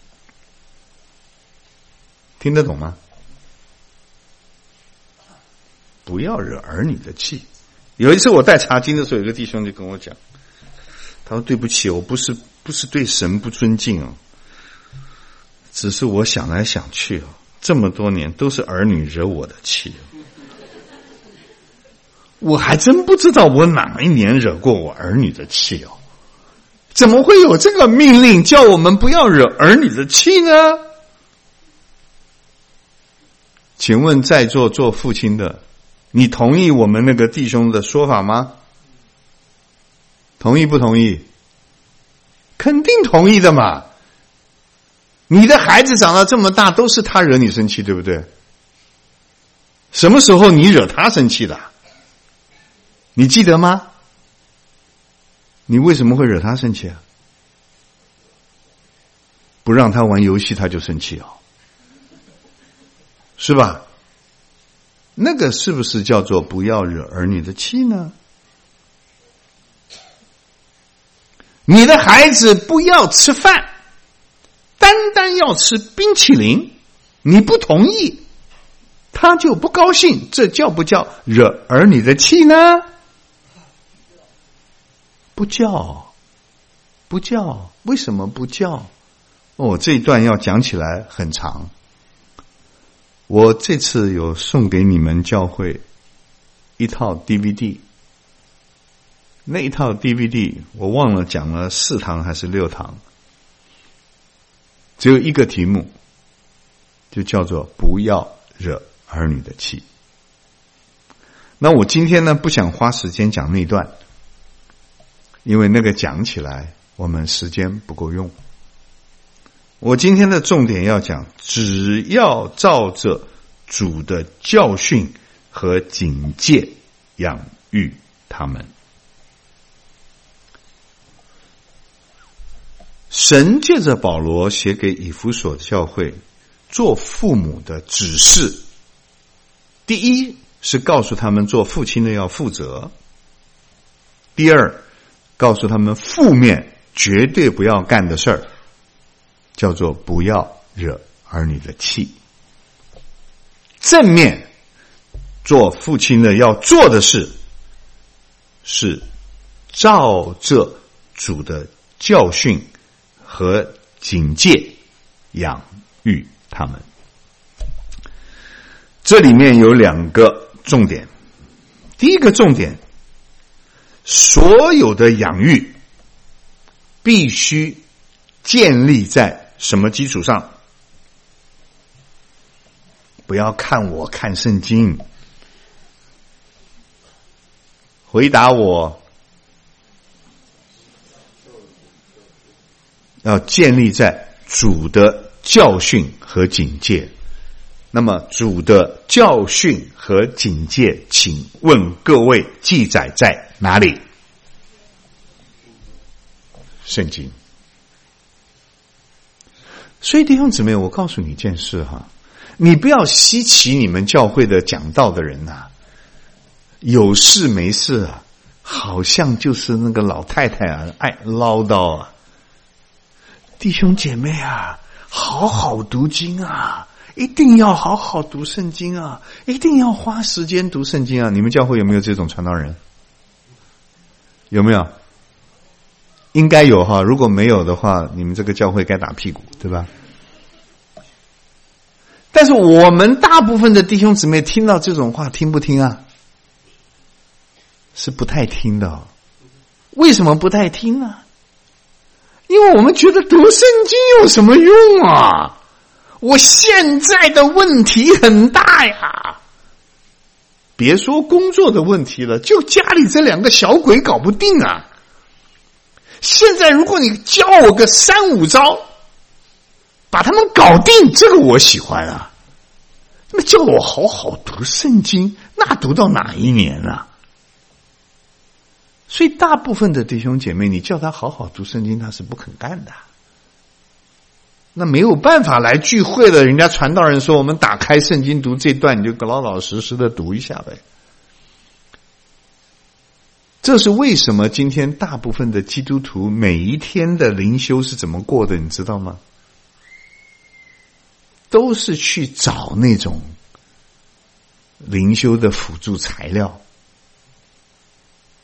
听得懂吗？不要惹儿女的气。有一次我带查经的时候，有个弟兄就跟我讲，他说对不起，我不是不是对神不尊敬哦， 只是我想来想去哦，这么多年都是儿女惹我的气，我还真不知道我哪一年惹过我儿女的气哦。怎么会有这个命令叫我们不要惹儿女的气呢？请问在座做父亲的，你同意我们那个弟兄的说法吗？同意不同意？肯定同意的嘛。你的孩子长到这么大都是他惹你生气，对不对？什么时候你惹他生气的？你记得吗？你为什么会惹他生气啊？不让他玩游戏他就生气哦，是吧？那个是不是叫做不要惹儿女的气呢？你的孩子不要吃饭，单单要吃冰淇淋，你不同意，他就不高兴，这叫不叫惹儿女的气呢？不叫，不叫，为什么不叫？哦，这一段要讲起来很长。我这次有送给你们教会一套 D V D， 那一套 D V D 我忘了讲了四堂还是六堂，只有一个题目，就叫做不要惹儿女的气。那我今天呢，不想花时间讲那段，因为那个讲起来我们时间不够用。我今天的重点要讲，只要照着主的教训和警戒养育他们。神借着保罗写给以弗所教会做父母的指示，第一是告诉他们做父亲的要负责，第二告诉他们负面绝对不要干的事儿，叫做不要惹儿女的气。正面做父亲的要做的事是照着主的教训和警戒养育他们。这里面有两个重点。第一个重点，所有的养育必须建立在什么基础上？不要看我看圣经，回答我，要建立在主的教训和警戒。那么主的教训和警戒，请问各位记载在哪里？圣经。所以弟兄姊妹，我告诉你一件事哈，你不要稀奇你们教会的讲道的人啊，有事没事啊，好像就是那个老太太啊，爱唠叨啊。弟兄姐妹啊，好好读经啊，一定要好好读圣经啊，一定要花时间读圣经啊。你们教会有没有这种传道人？有没有？应该有哈，如果没有的话，你们这个教会该打屁股，对吧？但是我们大部分的弟兄姊妹听到这种话，听不听啊？是不太听的。为什么不太听呢？因为我们觉得读圣经有什么用啊？我现在的问题很大呀，别说工作的问题了，就家里这两个小鬼搞不定啊。现在如果你教我个三五招，把他们搞定，这个我喜欢啊。那么叫我好好读圣经，那读到哪一年啊？所以大部分的弟兄姐妹，你叫他好好读圣经，他是不肯干的。那没有办法来聚会了，人家传道人说我们打开圣经读这段，你就老老实实的读一下呗。这是为什么今天大部分的基督徒每一天的灵修是怎么过的，你知道吗？都是去找那种灵修的辅助材料。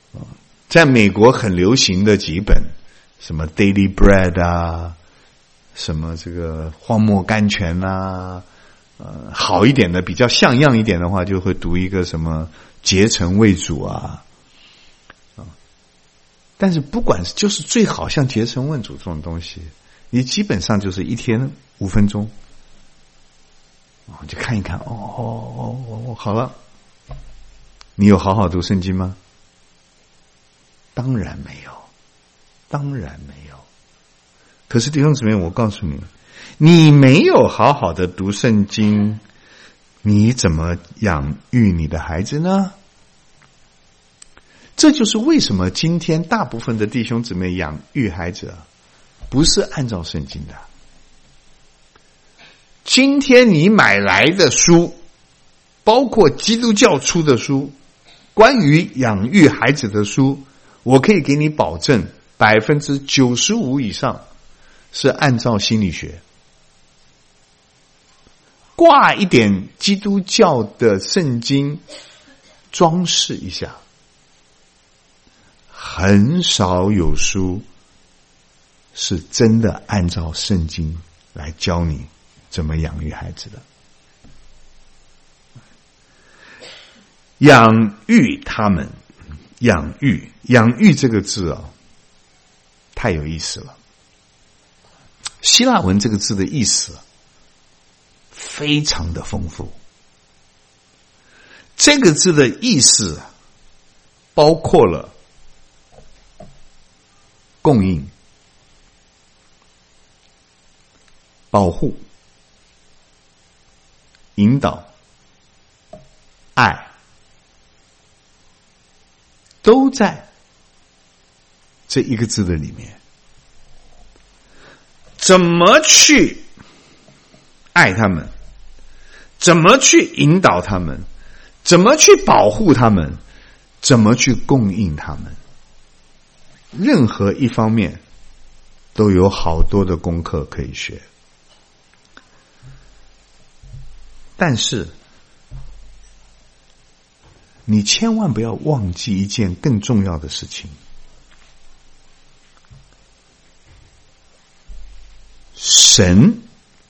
在美国很流行的几本，什么 Daily Bread 啊， 什么这个荒漠甘泉啊，呃，好一点的比较像样一点的话，就会读一个什么结成为主啊，啊，但是不管是就是最好像结成问主这种东西，你基本上就是一天五分钟，啊，就看一看，哦哦哦哦，好了，你有好好读圣经吗？当然没有，当然没有。可是弟兄姊妹，我告诉你，你没有好好的读圣经，你怎么养育你的孩子呢？这就是为什么今天大部分的弟兄姊妹养育孩子啊，不是按照圣经的。今天你买来的书，包括基督教出的书，关于养育孩子的书，我可以给你保证，百分之九十五以上是按照心理学，挂一点基督教的圣经装饰一下，很少有书是真的按照圣经来教你怎么养育孩子的。养育他们，养育，养育这个字啊，太有意思了。希腊文这个字的意思非常的丰富。这个字的意思包括了供应、保护、引导、爱，都在这一个字的里面。怎么去爱他们，怎么去引导他们，怎么去保护他们，怎么去供应他们，任何一方面都有好多的功课可以学。但是你千万不要忘记一件更重要的事情，神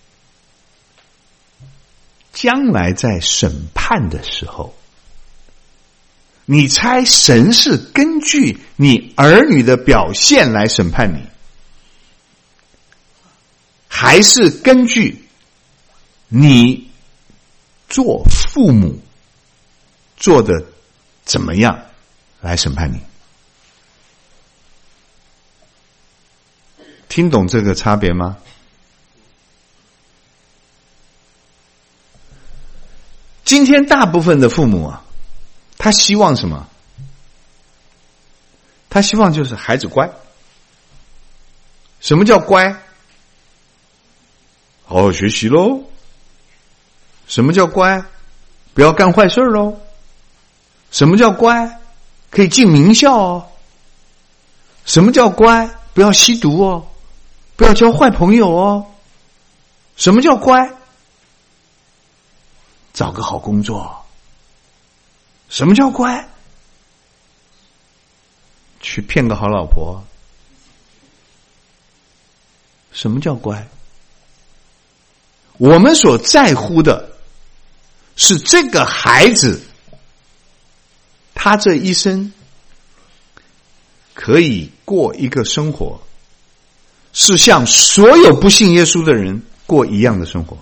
将来在审判的时候，你猜神是根据你儿女的表现来审判你，还是根据你做父母做的怎么样来审判你？听懂这个差别吗？今天大部分的父母啊，他希望什么？他希望就是孩子乖。什么叫乖？好好学习喽。什么叫乖？不要干坏事喽。什么叫乖？可以进名校哦。什么叫乖？不要吸毒哦，不要交坏朋友哦。什么叫乖？找个好工作。什么叫乖？去骗个好老婆。什么叫乖？我们所在乎的是这个孩子，他这一生可以过一个生活，是像所有不信耶稣的人过一样的生活，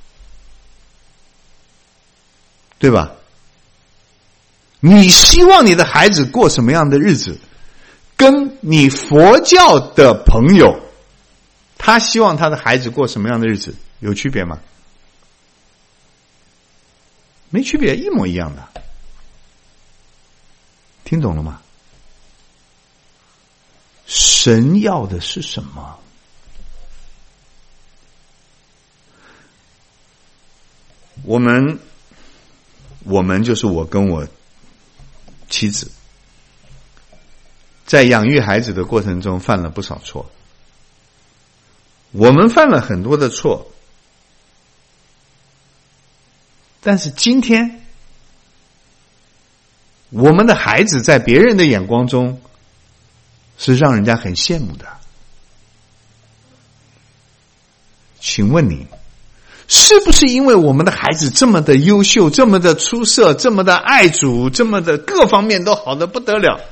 对吧？你希望你的孩子过什么样的日子，跟你佛教的朋友他希望他的孩子过什么样的日子有区别吗？没区别，一模一样的。听懂了吗？神要的是什么？我们我们就是我跟我妻子在养育孩子的过程中犯了不少错，我们犯了很多的错，但是今天我们的孩子在别人的眼光中是让人家很羡慕的。 请问你，是不是因为我们的孩子这么的优秀，这么的出色，这么的爱主，这么的各方面都好的不得了，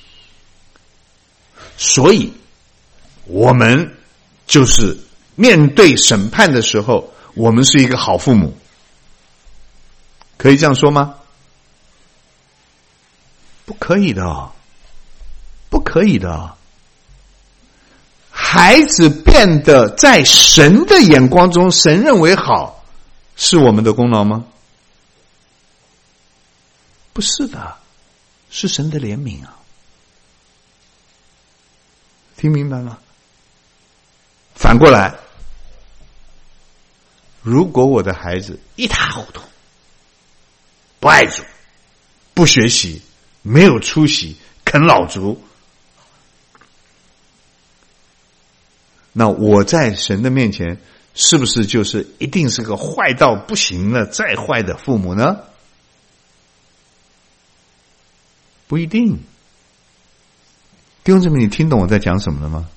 所以我们就是面对审判的时候，我们是一个好父母？可以这样说吗？不可以的哦，不可以的哦。孩子变得在神的眼光中，神认为好，是我们的功劳吗？不是的，是神的怜悯啊！听明白吗？反过来，如果我的孩子一塌糊涂，不爱主，不学习，没有出息，啃老族，那我在神的面前是不是就是一定是个坏到不行了再坏的父母呢？不一定。弟兄姊妹，你听懂我在讲什么了吗？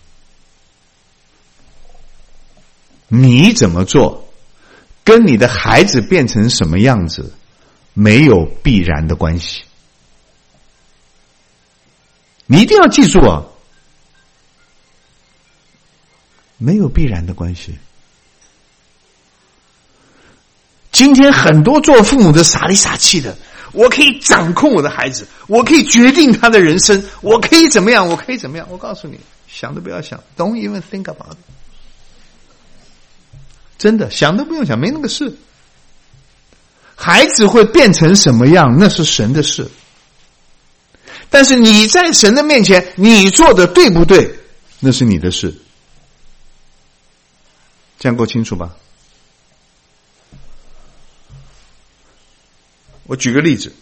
你怎么做跟你的孩子变成什么样子没有必然的关系。你一定要记住啊，没有必然的关系。今天很多做父母的傻里傻气的，我可以掌控我的孩子，我可以决定他的人生，我可以怎么样，我可以怎么样。我告诉你，想都不要想， Don't even think about it。 真的想都不用想，没那个事。孩子会变成什么样，那是神的事。但是你在神的面前，你做的对不对，那是你的事。这样够清楚吧？我举个例子，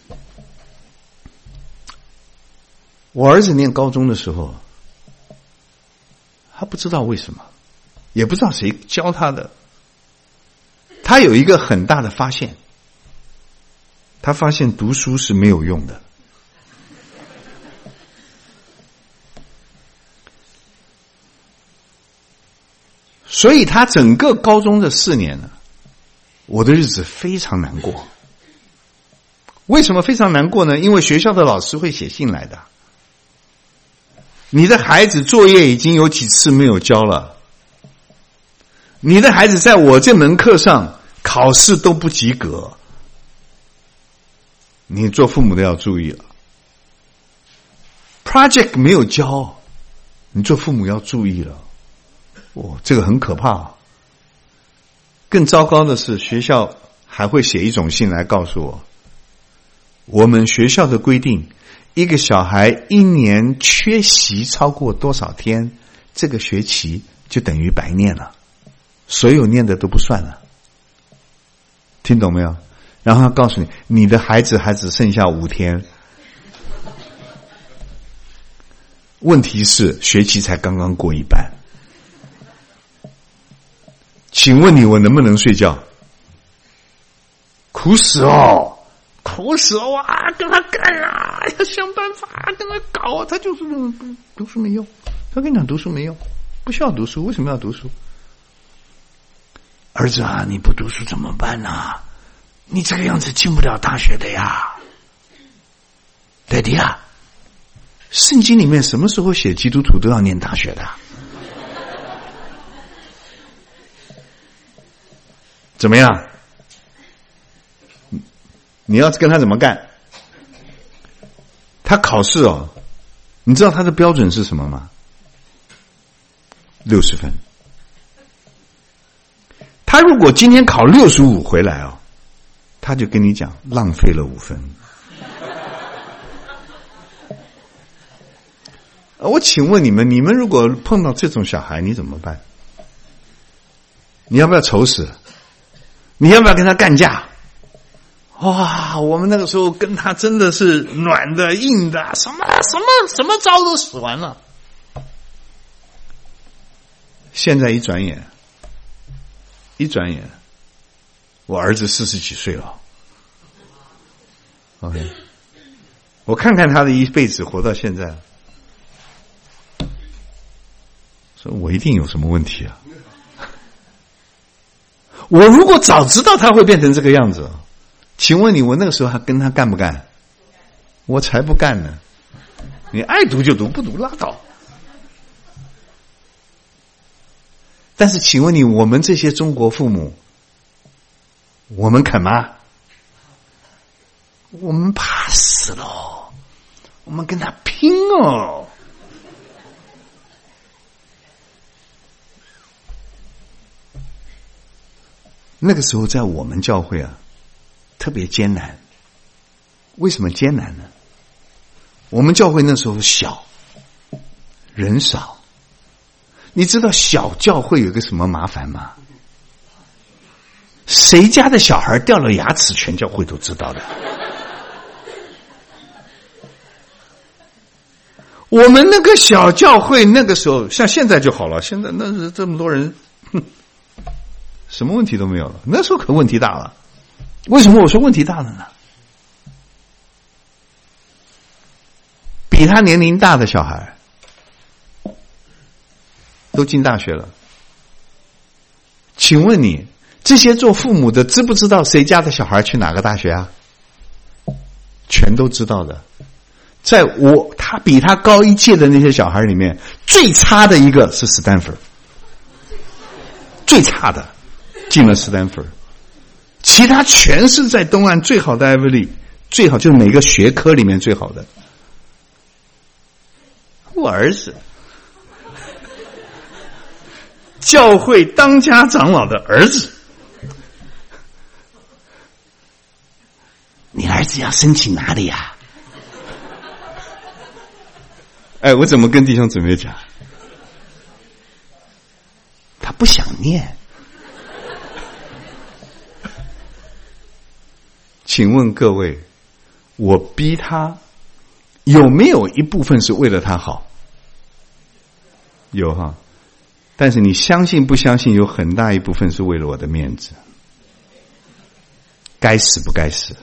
我儿子念高中的时候，他不知道为什么，也不知道谁教他的，他有一个很大的发现，他发现读书是没有用的。所以他整个高中的四年呢，我的日子非常难过。为什么非常难过呢？因为学校的老师会写信来的，你的孩子作业已经有几次没有交了，你的孩子在我这门课上考试都不及格，你做父母的要注意了。 project 没有交，你做父母要注意了。哦，这个很可怕。更糟糕的是，学校还会写一种信来告诉我，我们学校的规定，一个小孩一年缺席超过多少天，这个学期就等于白念了，所有念的都不算了。听懂没有？然后他告诉你，你的孩子还只剩下五天。问题是学期才刚刚过一半。请问你，我能不能睡觉？苦死哦，苦死哦啊！跟他干啊，要想办法跟他搞啊！他就是读书没用，他跟你讲读书没用，不需要读书，为什么要读书？儿子啊，你不读书怎么办呢、啊？你这个样子进不了大学的呀。爹地啊，圣经里面什么时候写基督徒都要念大学的？怎么样？你要跟他怎么干？他考试哦，你知道他的标准是什么吗？六十分。他如果今天考六十五回来哦，他就跟你讲浪费了五分。我请问你们，你们如果碰到这种小孩，你怎么办？你要不要愁死？你要不要跟他干架？哇，我们那个时候跟他真的是软的硬的，什么什么什么招都使完了。现在一转眼，一转眼，我儿子四十几岁了。OK， 我看看他的一辈子活到现在，说我一定有什么问题啊。 我如果早知道他会变成这个样子，请问你，我那个时候还跟他干不干？我才不干呢！你爱读就读，不读拉倒。但是请问你，我们这些中国父母，我们肯吗？我们怕死了，我们跟他拼哦！那个时候在我们教会啊，特别艰难。为什么艰难呢？我们教会那时候小，人少。你知道小教会有个什么麻烦吗？谁家的小孩掉了牙齿，全教会都知道的。我们那个小教会那个时候，像现在就好了，现在那是这么多人，哼，什么问题都没有了。那时候可问题大了。为什么我说问题大了呢？比他年龄大的小孩都进大学了，请问你这些做父母的知不知道谁家的小孩去哪个大学啊？全都知道的。在我他比他高一届的那些小孩里面，最差的一个是斯坦福，最差的进了斯坦福，其他全是在东岸最好的艾弗利，最好就是每个学科里面最好的。我儿子，教会当家长老的儿子，你儿子要申请哪里呀？哎，我怎么跟弟兄姊妹讲？他不想念。请问各位，我逼他有没有一部分是为了他好？有哈，但是你相信不相信，有很大一部分是为了我的面子。该死不该死？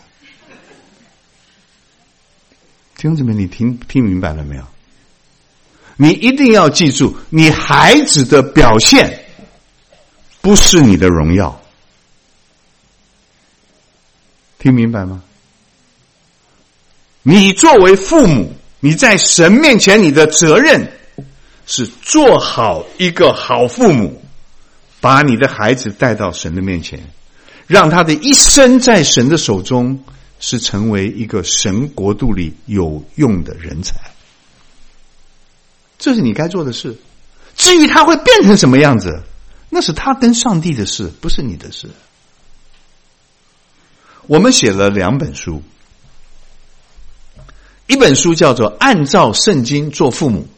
弟兄姊妹，你听听明白了没有？你一定要记住，你孩子的表现不是你的荣耀。听明白吗？你作为父母，你在神面前你的责任是做好一个好父母，把你的孩子带到神的面前，让他的一生在神的手中是成为一个神国度里有用的人才。这是你该做的事。至于他会变成什么样子，那是他跟上帝的事，不是你的事。我们写了两本书，一本书叫做《按照圣经做父母》，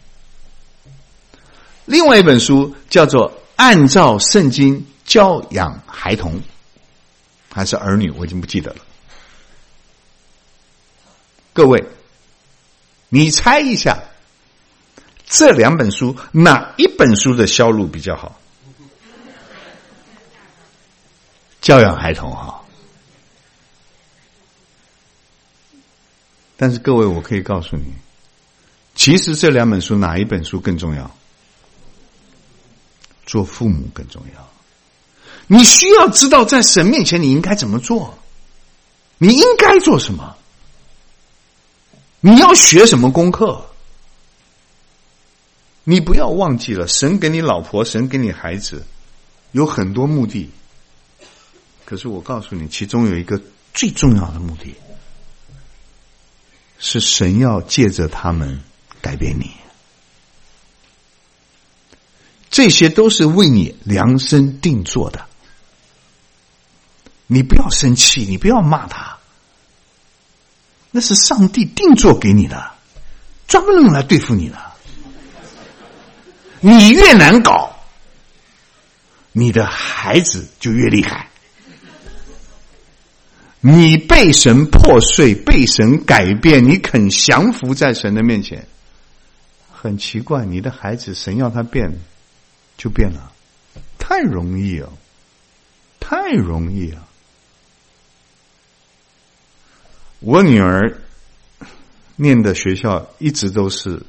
另外一本书叫做《按照圣经教养孩童》，还是儿女，我已经不记得了。各位，你猜一下，这两本书哪一本书的销路比较好？教养孩童哈。但是各位，我可以告诉你，其实这两本书哪一本书更重要？做父母更重要。你需要知道在神面前你应该怎么做，你应该做什么，你要学什么功课。你不要忘记了，神给你老婆，神给你孩子有很多目的，可是我告诉你，其中有一个最重要的目的，是神要借着他们改变你。这些都是为你量身定做的。你不要生气，你不要骂他，那是上帝定做给你的，专门用来对付你的。你越难搞，你的孩子就越厉害。你被神破碎，被神改变，你肯降服在神的面前，很奇怪，你的孩子神要他变就变了，太容易了，太容易了。我女儿念的学校一直都是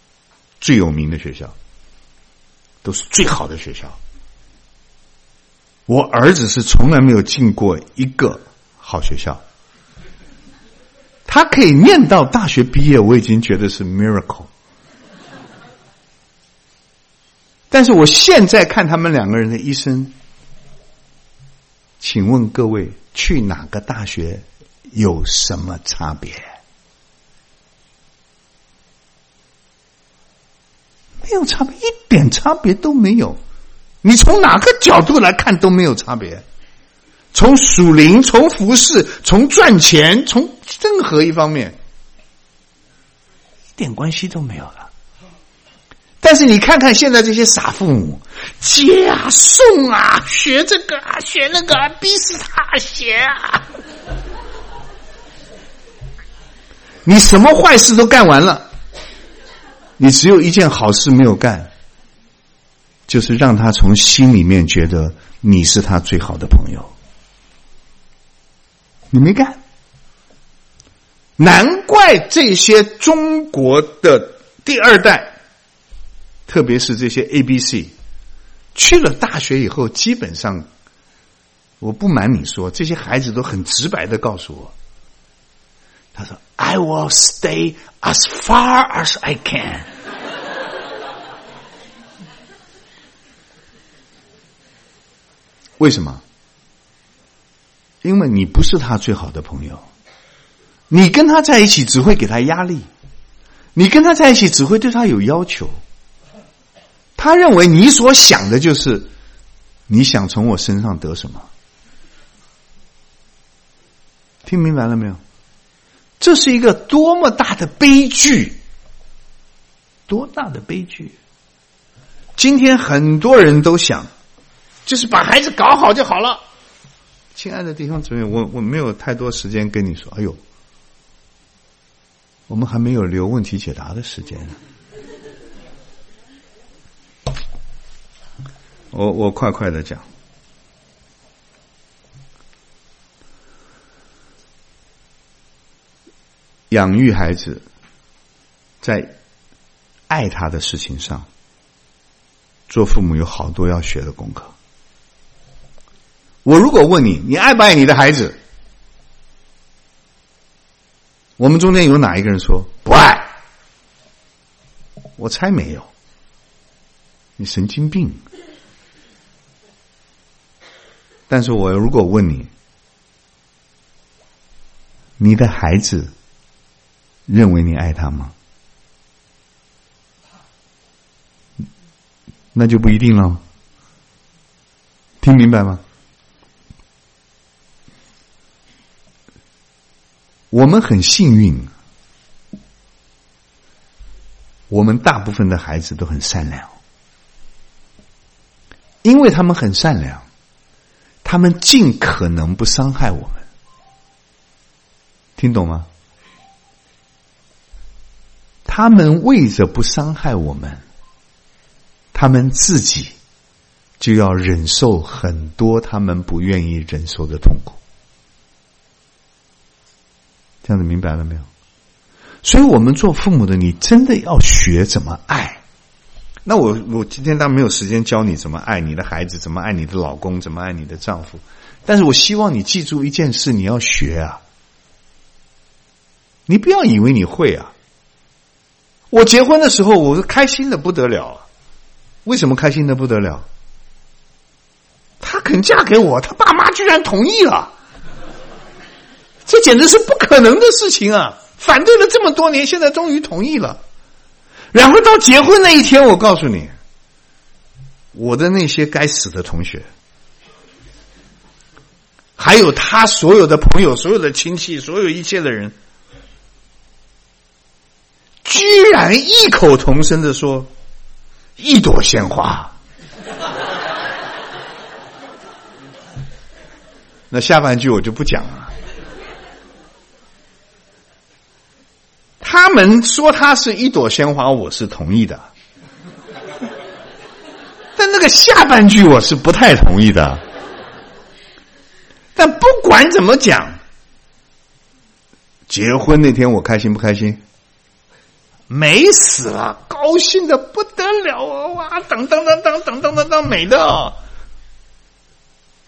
最有名的学校，都是最好的学校。 我儿子是从来没有进过一个好学校，他可以念到大学毕业，我已经觉得是 miracle。但是我现在看他们两个人的一生，请问各位，去哪个大学有什么差别？没有差别，一点差别都没有。你从哪个角度来看都没有差别，从属灵，从服侍，从赚钱，从任何一方面，一点关系都没有了。但是你看看现在这些傻父母，接啊送啊，学这个啊学那个啊，逼死他学啊，你什么坏事都干完了，你只有一件好事没有干，就是让他从心里面觉得你是他最好的朋友。你没干，难怪这些中国的第二代，特别是这些 A B C 去了大学以后，基本上我不瞒你说，这些孩子都很直白的告诉我，他说 I will stay as far as I can。 为什么？因为你不是他最好的朋友，你跟他在一起只会给他压力，你跟他在一起只会对他有要求。他认为你所想的就是你想从我身上得什么。听明白了没有？这是一个多么大的悲剧，多大的悲剧。今天很多人都想就是把孩子搞好就好了。亲爱的弟兄姊妹，我我没有太多时间跟你说，哎呦，我们还没有留问题解答的时间呢。我我快快的讲。养育孩子，在爱他的事情上，做父母有好多要学的功课。我如果问你，你爱不爱你的孩子？我们中间有哪一个人说不爱？我猜没有。你神经病。但是我如果问你，你的孩子认为你爱他吗？那就不一定了。听明白吗？我们很幸运，我们大部分的孩子都很善良，因为他们很善良，他们尽可能不伤害我们。听懂吗？他们为着不伤害我们，他们自己就要忍受很多他们不愿意忍受的痛苦。这样子明白了没有？所以我们做父母的，你真的要学怎么爱。那我我今天当然没有时间教你怎么爱你的孩子，怎么爱你的老公，怎么爱你的丈夫，但是我希望你记住一件事，你要学啊。你不要以为你会啊。我结婚的时候我是开心的不得了啊。为什么开心的不得了？她肯嫁给我，她爸妈居然同意了，这简直是不可能的事情啊！反对了这么多年，现在终于同意了。然后到结婚那一天，我告诉你，我的那些该死的同学，还有他所有的朋友、所有的亲戚、所有一切的人，居然异口同声的说一朵鲜花。那下半句我就不讲了。他们说他是一朵鲜花，我是同意的，但那个下半句我是不太同意的。但不管怎么讲，结婚那天我开心不开心？美死了，高兴的不得了啊！哇，等等等等等等等等，美的。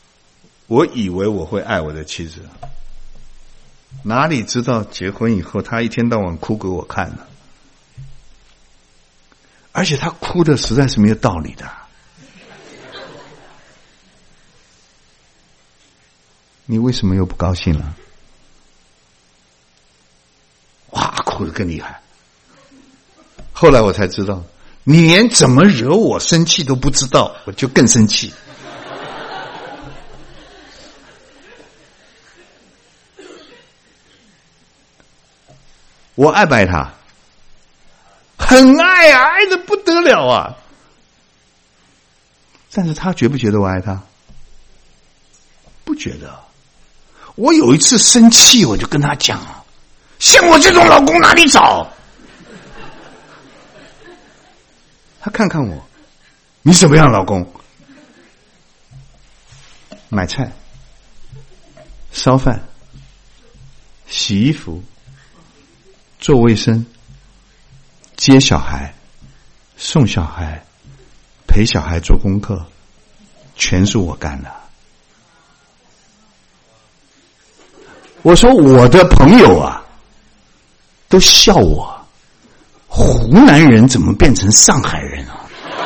我以为我会爱我的妻子，哪里知道结婚以后，她一天到晚哭给我看呢？而且她哭的实在是没有道理的。你为什么又不高兴了？哇，哭得更厉害。后来我才知道，你连怎么惹我生气都不知道，我就更生气。我爱不爱他？很爱啊，爱得不得了啊！但是他觉不觉得我爱他？不觉得。我有一次生气，我就跟他讲，像我这种老公哪里找？他看看我，你什么样老公？买菜、烧饭、洗衣服、做卫生、接小孩、送小孩、陪小孩做功课，全是我干的。我说我的朋友啊，都笑我，湖南人怎么变成上海人啊？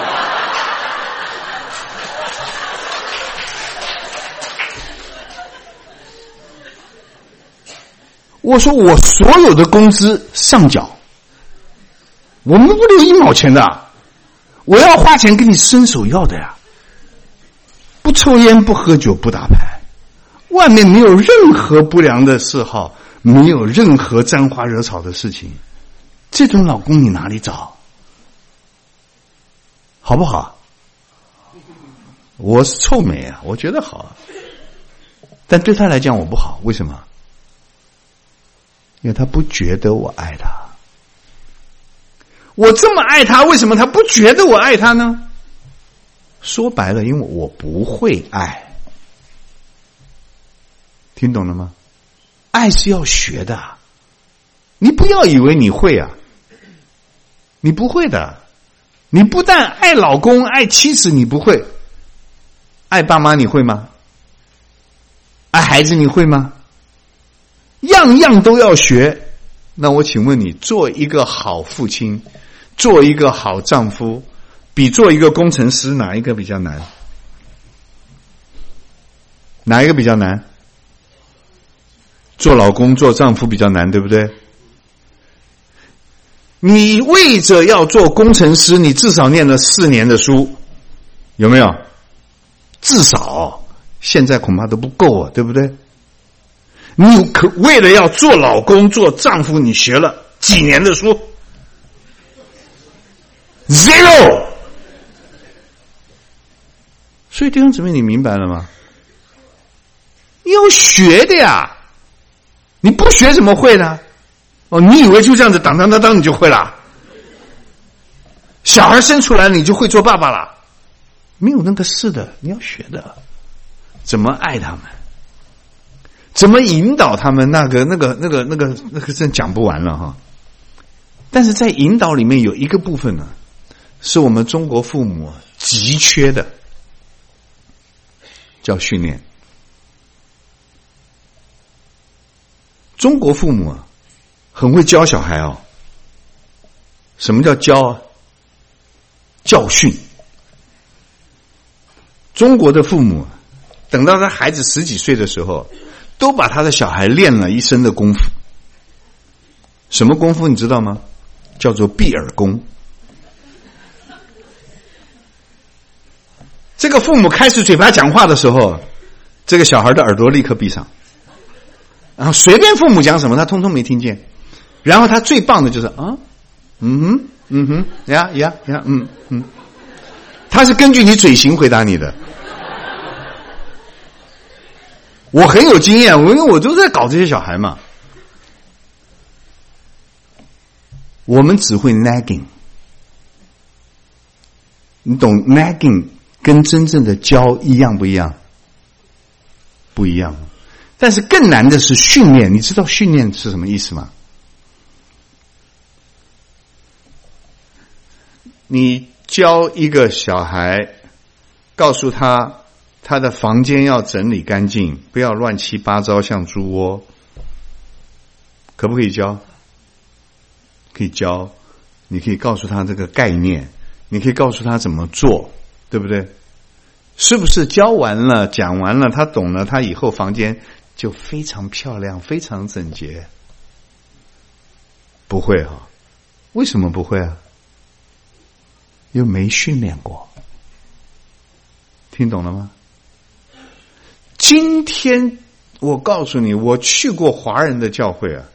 我说我所有的工资上缴，我们不留一毛钱的，我要花钱给你伸手要的呀。不抽烟，不喝酒，不打牌，外面没有任何不良的嗜好，没有任何沾花惹草的事情，这种老公你哪里找？好不好？我是臭美啊，我觉得好啊，但对他来讲我不好，为什么？因为他不觉得我爱他。我这么爱他，为什么他不觉得我爱他呢？说白了，因为我不会爱。听懂了吗？爱是要学的，你不要以为你会啊，你不会的。你不但爱老公、爱妻子，你不会，爱爸妈你会吗？爱孩子你会吗？样样都要学。那我请问你，做一个好父亲，做一个好丈夫，比做一个工程师哪一个比较难？哪一个比较难？做老公做丈夫比较难，对不对？你为着要做工程师，你至少念了四年的书，有没有？至少现在恐怕都不够啊，对不对？你可为了要做老公做丈夫，你学了几年的书 ？Zero。所以弟兄姊妹，你明白了吗？要学的呀，你不学怎么会呢？哦，你以为就这样子当当当当你就会了？小孩生出来你就会做爸爸了？没有那个事的，你要学的。怎么爱他们？怎么引导他们？那个、那个、那个、那个、那个，真讲不完了哈。但是在引导里面有一个部分呢，是我们中国父母急缺的，叫训练。中国父母啊，很会教小孩哦。什么叫教啊？教训。中国的父母等到他孩子十几岁的时候，都把他的小孩练了一身的功夫。什么功夫你知道吗？叫做闭耳功。这个父母开始嘴巴讲话的时候，这个小孩的耳朵立刻闭上，然后随便父母讲什么他通通没听见。然后他最棒的就是啊，嗯哼，嗯哼，呀呀呀，嗯嗯，他是根据你嘴型回答你的。我很有经验，我因为我都在搞这些小孩嘛。我们只会 nagging， 你懂 nagging 跟真正的教一样不一样？不一样。但是更难的是训练，你知道训练是什么意思吗？你教一个小孩，告诉他他的房间要整理干净，不要乱七八糟像猪窝。可不可以教？可以教，你可以告诉他这个概念，你可以告诉他怎么做，对不对？是不是教完了讲完了他懂了，他以后房间就非常漂亮非常整洁？不会啊。为什么不会啊？又没训练过。听懂了吗？今天我告诉你，我去过华人的教会啊，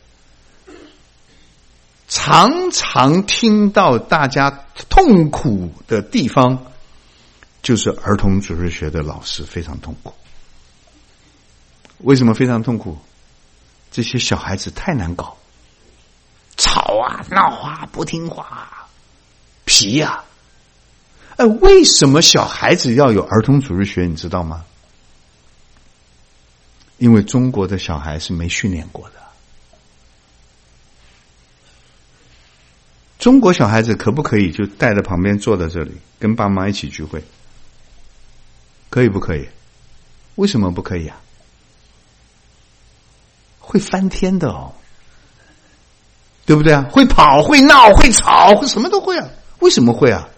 常常听到大家痛苦的地方就是儿童主日学的老师非常痛苦。为什么非常痛苦？这些小孩子太难搞，吵啊闹啊不听话，皮啊。哎，为什么小孩子要有儿童主日学你知道吗？因为中国的小孩是没训练过的。中国小孩子可不可以就带在旁边坐在这里跟爸妈一起聚会？可以不可以？为什么不可以啊？会翻天的哦，对不对啊？会跑会闹会吵会什么都会啊。为什么会啊？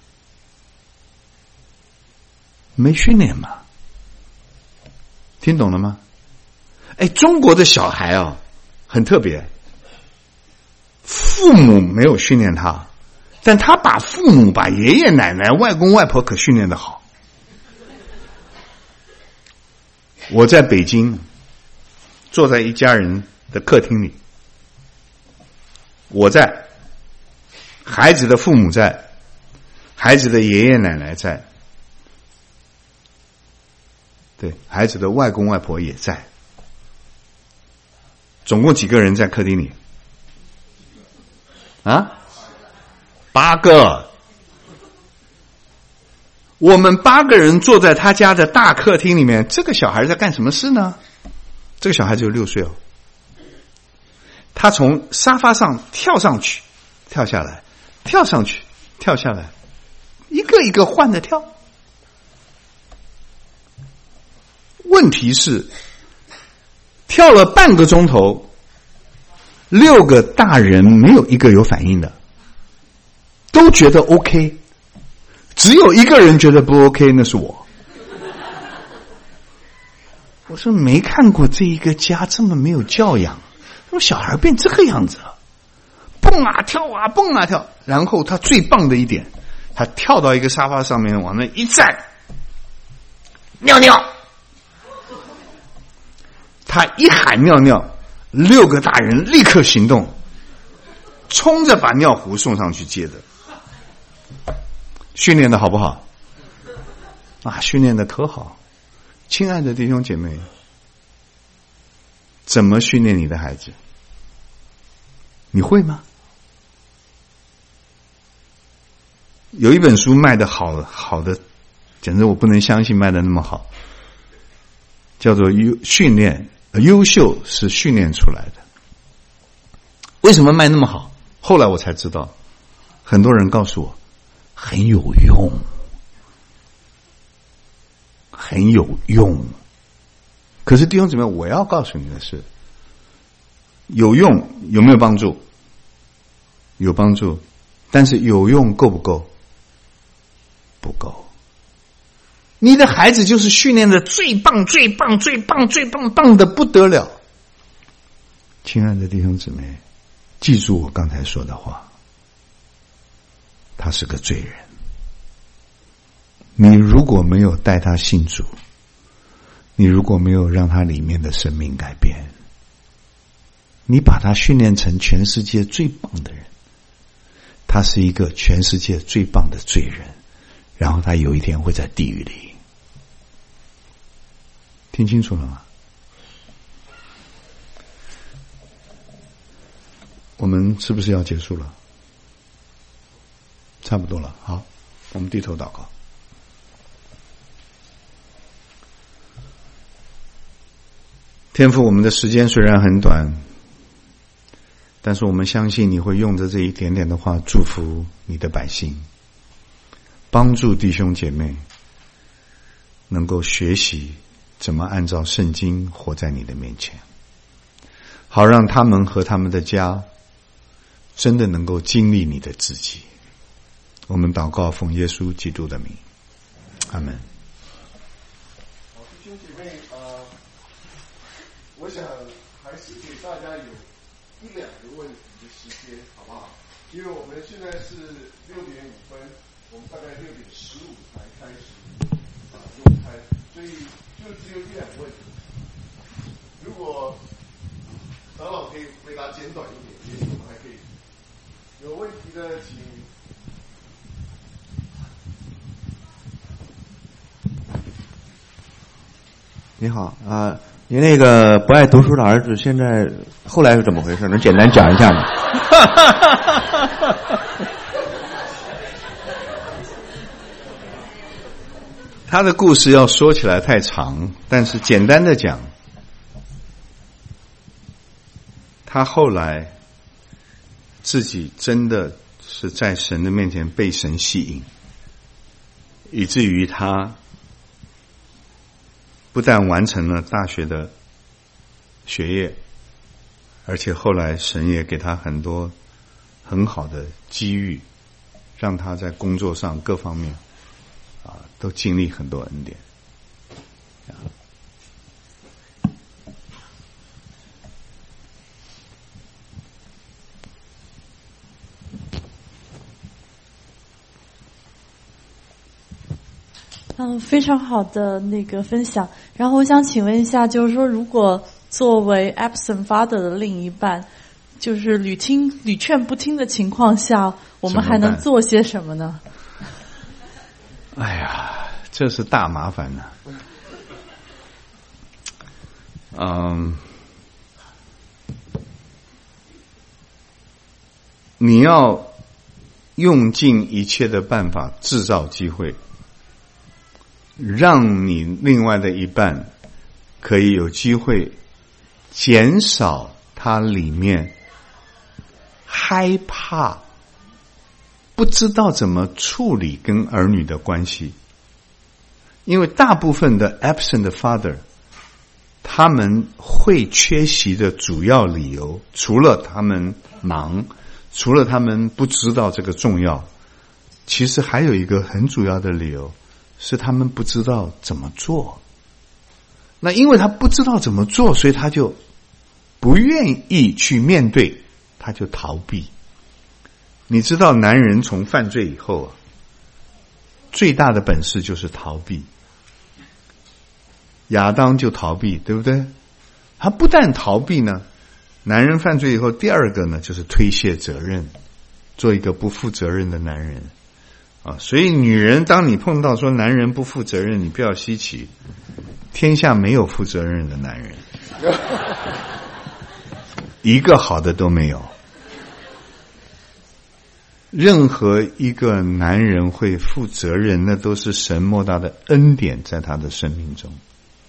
没训练嘛。听懂了吗？哎，中国的小孩啊很特别，父母没有训练他，但他把父母把爷爷奶奶外公外婆可训练得好。我在北京坐在一家人的客厅里，我在，孩子的父母在，孩子的爷爷奶奶在，对，孩子的外公外婆也在，总共几个人在客厅里？啊，八个。我们八个人坐在他家的大客厅里面，这个小孩在干什么事呢？这个小孩只有六岁哦，他从沙发上跳上去，跳下来，跳上去，跳下来，一个一个换着跳。问题是，跳了半个钟头，六个大人没有一个有反应的，都觉得 OK， 只有一个人觉得不 OK， 那是我。我说没看过这一个家这么没有教养，怎么小孩变这个样子啊？蹦啊跳啊蹦啊跳，然后他最棒的一点，他跳到一个沙发上面往那一站，尿尿。他一喊尿尿，六个大人立刻行动，冲着把尿壶送上去接着。训练的好不好？啊，训练的可好。亲爱的弟兄姐妹，怎么训练你的孩子？你会吗？有一本书卖的好好的，简直我不能相信卖的那么好，叫做优训练，优秀是训练出来的。为什么卖那么好？后来我才知道，很多人告诉我很有用，很有用。可是弟兄姊妹，我要告诉你的是，有用有没有帮助？有帮助，但是有用够不够？不够。你的孩子就是训练的最棒最棒最棒最棒棒的不得了。亲爱的弟兄姊妹，记住我刚才说的话，他是个罪人。你如果没有带他信主，你如果没有让他里面的生命改变，你把他训练成全世界最棒的人，他是一个全世界最棒的罪人，然后他有一天会在地狱里。听清楚了吗？我们是不是要结束了？差不多了。好，我们低头祷告。天父，我们的时间虽然很短，但是我们相信你会用着这一点点的话祝福你的百姓，帮助弟兄姐妹能够学习怎么按照圣经活在你的面前，好让他们和他们的家真的能够经历你的自己。我们祷告，奉耶稣基督的名，阿门。 好，弟兄姐妹，呃，我想还是给大家有一两个问题的时间，好不好？因为我们现在是六点五分，我们大概六点十五才开始啊用餐，所以就只有一两个问题。如果长老可以回答简短一点，也许我们还可以。有问题的请。 你好啊、呃，你那个不爱读书的儿子现在后来是怎么回事？能简单讲一下吗？ 他的故事要说起来太长，但是简单的讲，他后来自己真的是在神的面前被神吸引，以至于他不但完成了大学的学业，而且后来神也给他很多很好的机遇，让他在工作上各方面啊都经历很多恩典。 嗯，非常好的那个分享。然后我想请问一下，就是说，如果作为 absent father 的另一半，就是屡听屡劝不听的情况下，我们还能做些什么呢？ 哎呀，这是大麻烦呢、啊。嗯，你要用尽一切的办法制造机会，让你另外的一半可以有机会减少他里面害怕不知道怎么处理跟儿女的关系。因为大部分的 absent father 他们会缺席的主要理由，除了他们忙，除了他们不知道这个重要，其实还有一个很主要的理由是他们不知道怎么做。那因为他不知道怎么做，所以他就不愿意去面对，他就逃避。你知道男人从犯罪以后啊，最大的本事就是逃避。亚当就逃避，对不对？他不但逃避呢，男人犯罪以后，第二个呢就是推卸责任，做一个不负责任的男人啊。所以女人，当你碰到说男人不负责任，你不要稀奇，天下没有负责任的男人，一个好的都没有。任何一个男人会负责任，那都是神莫大的恩典在他的生命中。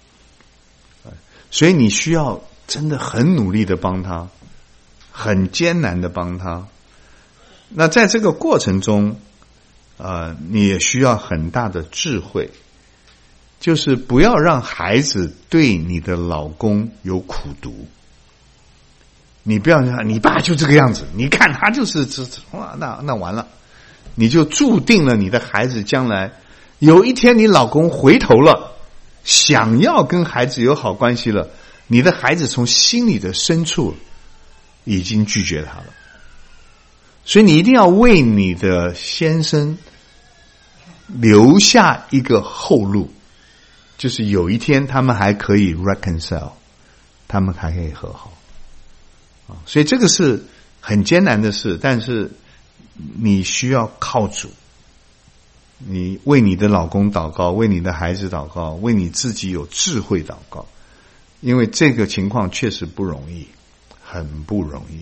所以你需要真的很努力的帮他，很艰难的帮他。那在这个过程中，呃，你也需要很大的智慧，就是不要让孩子对你的老公有苦毒。你不要说你爸就这个样子，你看他就是这哇，那那完了，你就注定了你的孩子将来有一天你老公回头了，想要跟孩子有好关系了，你的孩子从心里的深处已经拒绝他了。所以你一定要为你的先生留下一个后路，就是有一天他们还可以 reconcile， 他们还可以和好。所以这个是很艰难的事，但是你需要靠主，你为你的老公祷告，为你的孩子祷告，为你自己有智慧祷告，因为这个情况确实不容易，很不容易。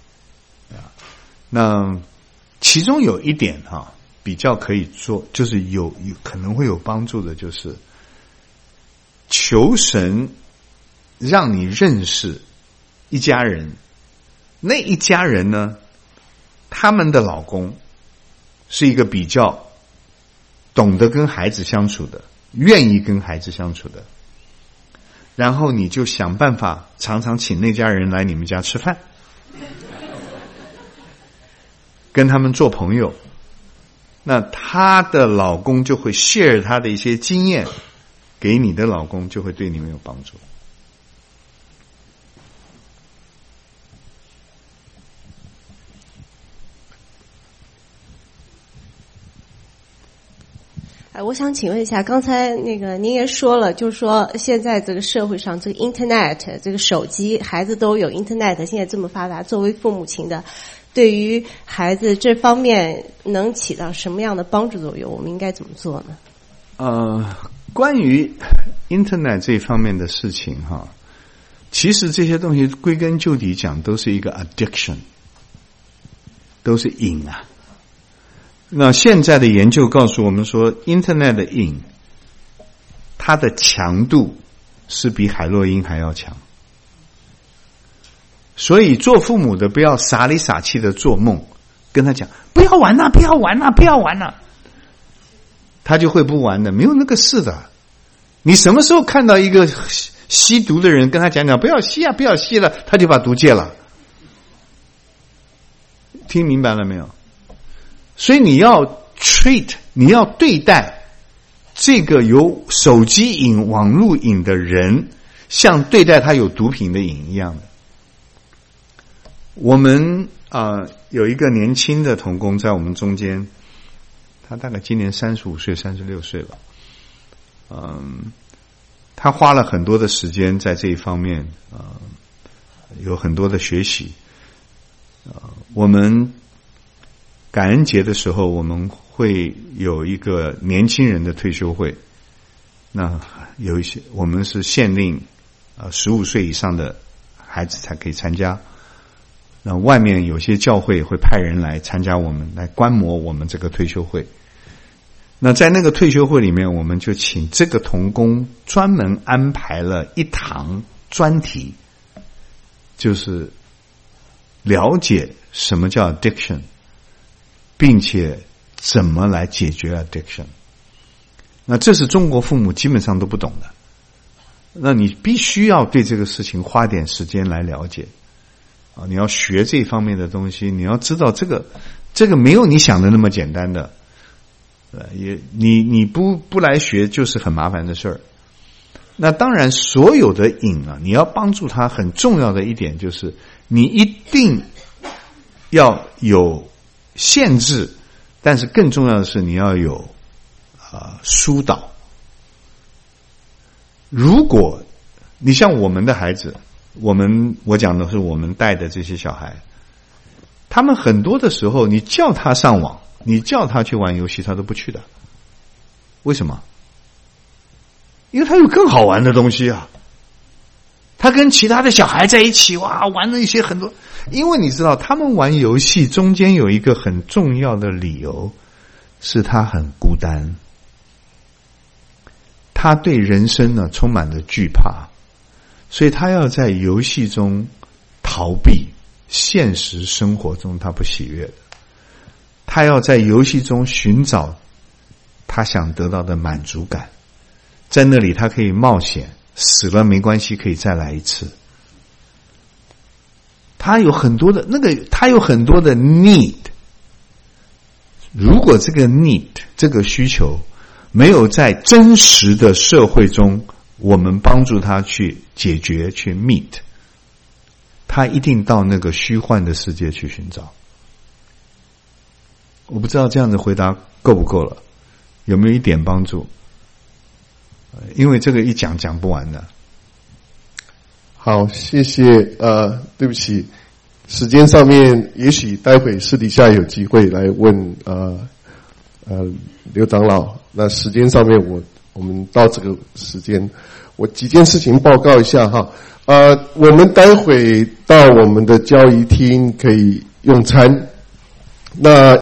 那其中有一点哈，比较可以做，就是有有可能会有帮助的，就是求神让你认识一家人。那一家人呢，他们的老公是一个比较懂得跟孩子相处的， 愿意跟孩子相处的，然后你就想办法常常请那家人来你们家吃饭，跟他们做朋友，那她的老公就会 share 他的一些经验给你的老公，就会对你们有帮助。 哎，我想请问一下，刚才那个您也说了，就是说现在这个社会上，这个 Internet， 这个手机，孩子都有 Internet， 现在这么发达，作为父母亲的，对于孩子这方面能起到什么样的帮助作用？我们应该怎么做呢？ 呃，关于 Internet 这方面的事情哈，其实这些东西归根究底讲都是一个 addiction， 都是瘾啊。那现在的研究告诉我们说 Internet 的瘾它的强度是比海洛因还要强，所以做父母的不要傻里傻气的做梦，跟他讲不要玩啊不要玩啊不要玩啊，他就会不玩的，没有那个事的。你什么时候看到一个吸毒的人跟他讲讲不要吸啊不要吸了，他就把毒戒了？听明白了没有？所以你要 treat， 你要对待这个有手机瘾、网络瘾的人，像对待他有毒品的瘾一样的。我们啊、呃、有一个年轻的同工在我们中间，他大概今年三十五岁、三十六岁了。嗯，他花了很多的时间在这一方面啊、呃，有很多的学习。啊、呃，我们感恩节的时候，我们会有一个年轻人的退休会。那有一些我们是限令呃十五岁以上的孩子才可以参加。那外面有些教会会派人来参加我们，来观摩我们这个退休会。那在那个退休会里面，我们就请这个同工专门安排了一堂专题，就是了解什么叫 addiction， 并且怎么来解决 addiction。 那这是中国父母基本上都不懂的，那你必须要对这个事情花点时间来了解啊！你要学这方面的东西，你要知道这个这个没有你想的那么简单的，呃，也你你不不来学就是很麻烦的事儿。那当然，所有的瘾啊，你要帮助他，很重要的一点就是你一定要有限制，但是更重要的是你要有啊、呃、疏导。如果你像我们的孩子，我们我讲的是我们带的这些小孩，他们很多的时候，你叫他上网，你叫他去玩游戏，他都不去的。为什么？因为他有更好玩的东西啊。他跟其他的小孩在一起，哇，玩了一些很多。因为你知道，他们玩游戏中间有一个很重要的理由，是他很孤单，他对人生呢充满了惧怕，所以他要在游戏中逃避现实生活中他不喜悦的，他要在游戏中寻找他想得到的满足感，在那里他可以冒险，死了没关系，可以再来一次。他有很多的那个，他有很多的 need。如果这个 need 这个需求没有在真实的社会中，我们帮助他去解决、去 meet， 他一定到那个虚幻的世界去寻找。我不知道这样的回答够不够了，有没有一点帮助？因为这个一讲讲不完的。 好，谢谢。呃，对不起，时间上面也许待会私底下有机会来问呃呃刘长老。那时间上面我我们到这个时间，我几件事情报告一下哈。呃，我们待会到我们的交谊厅可以用餐。那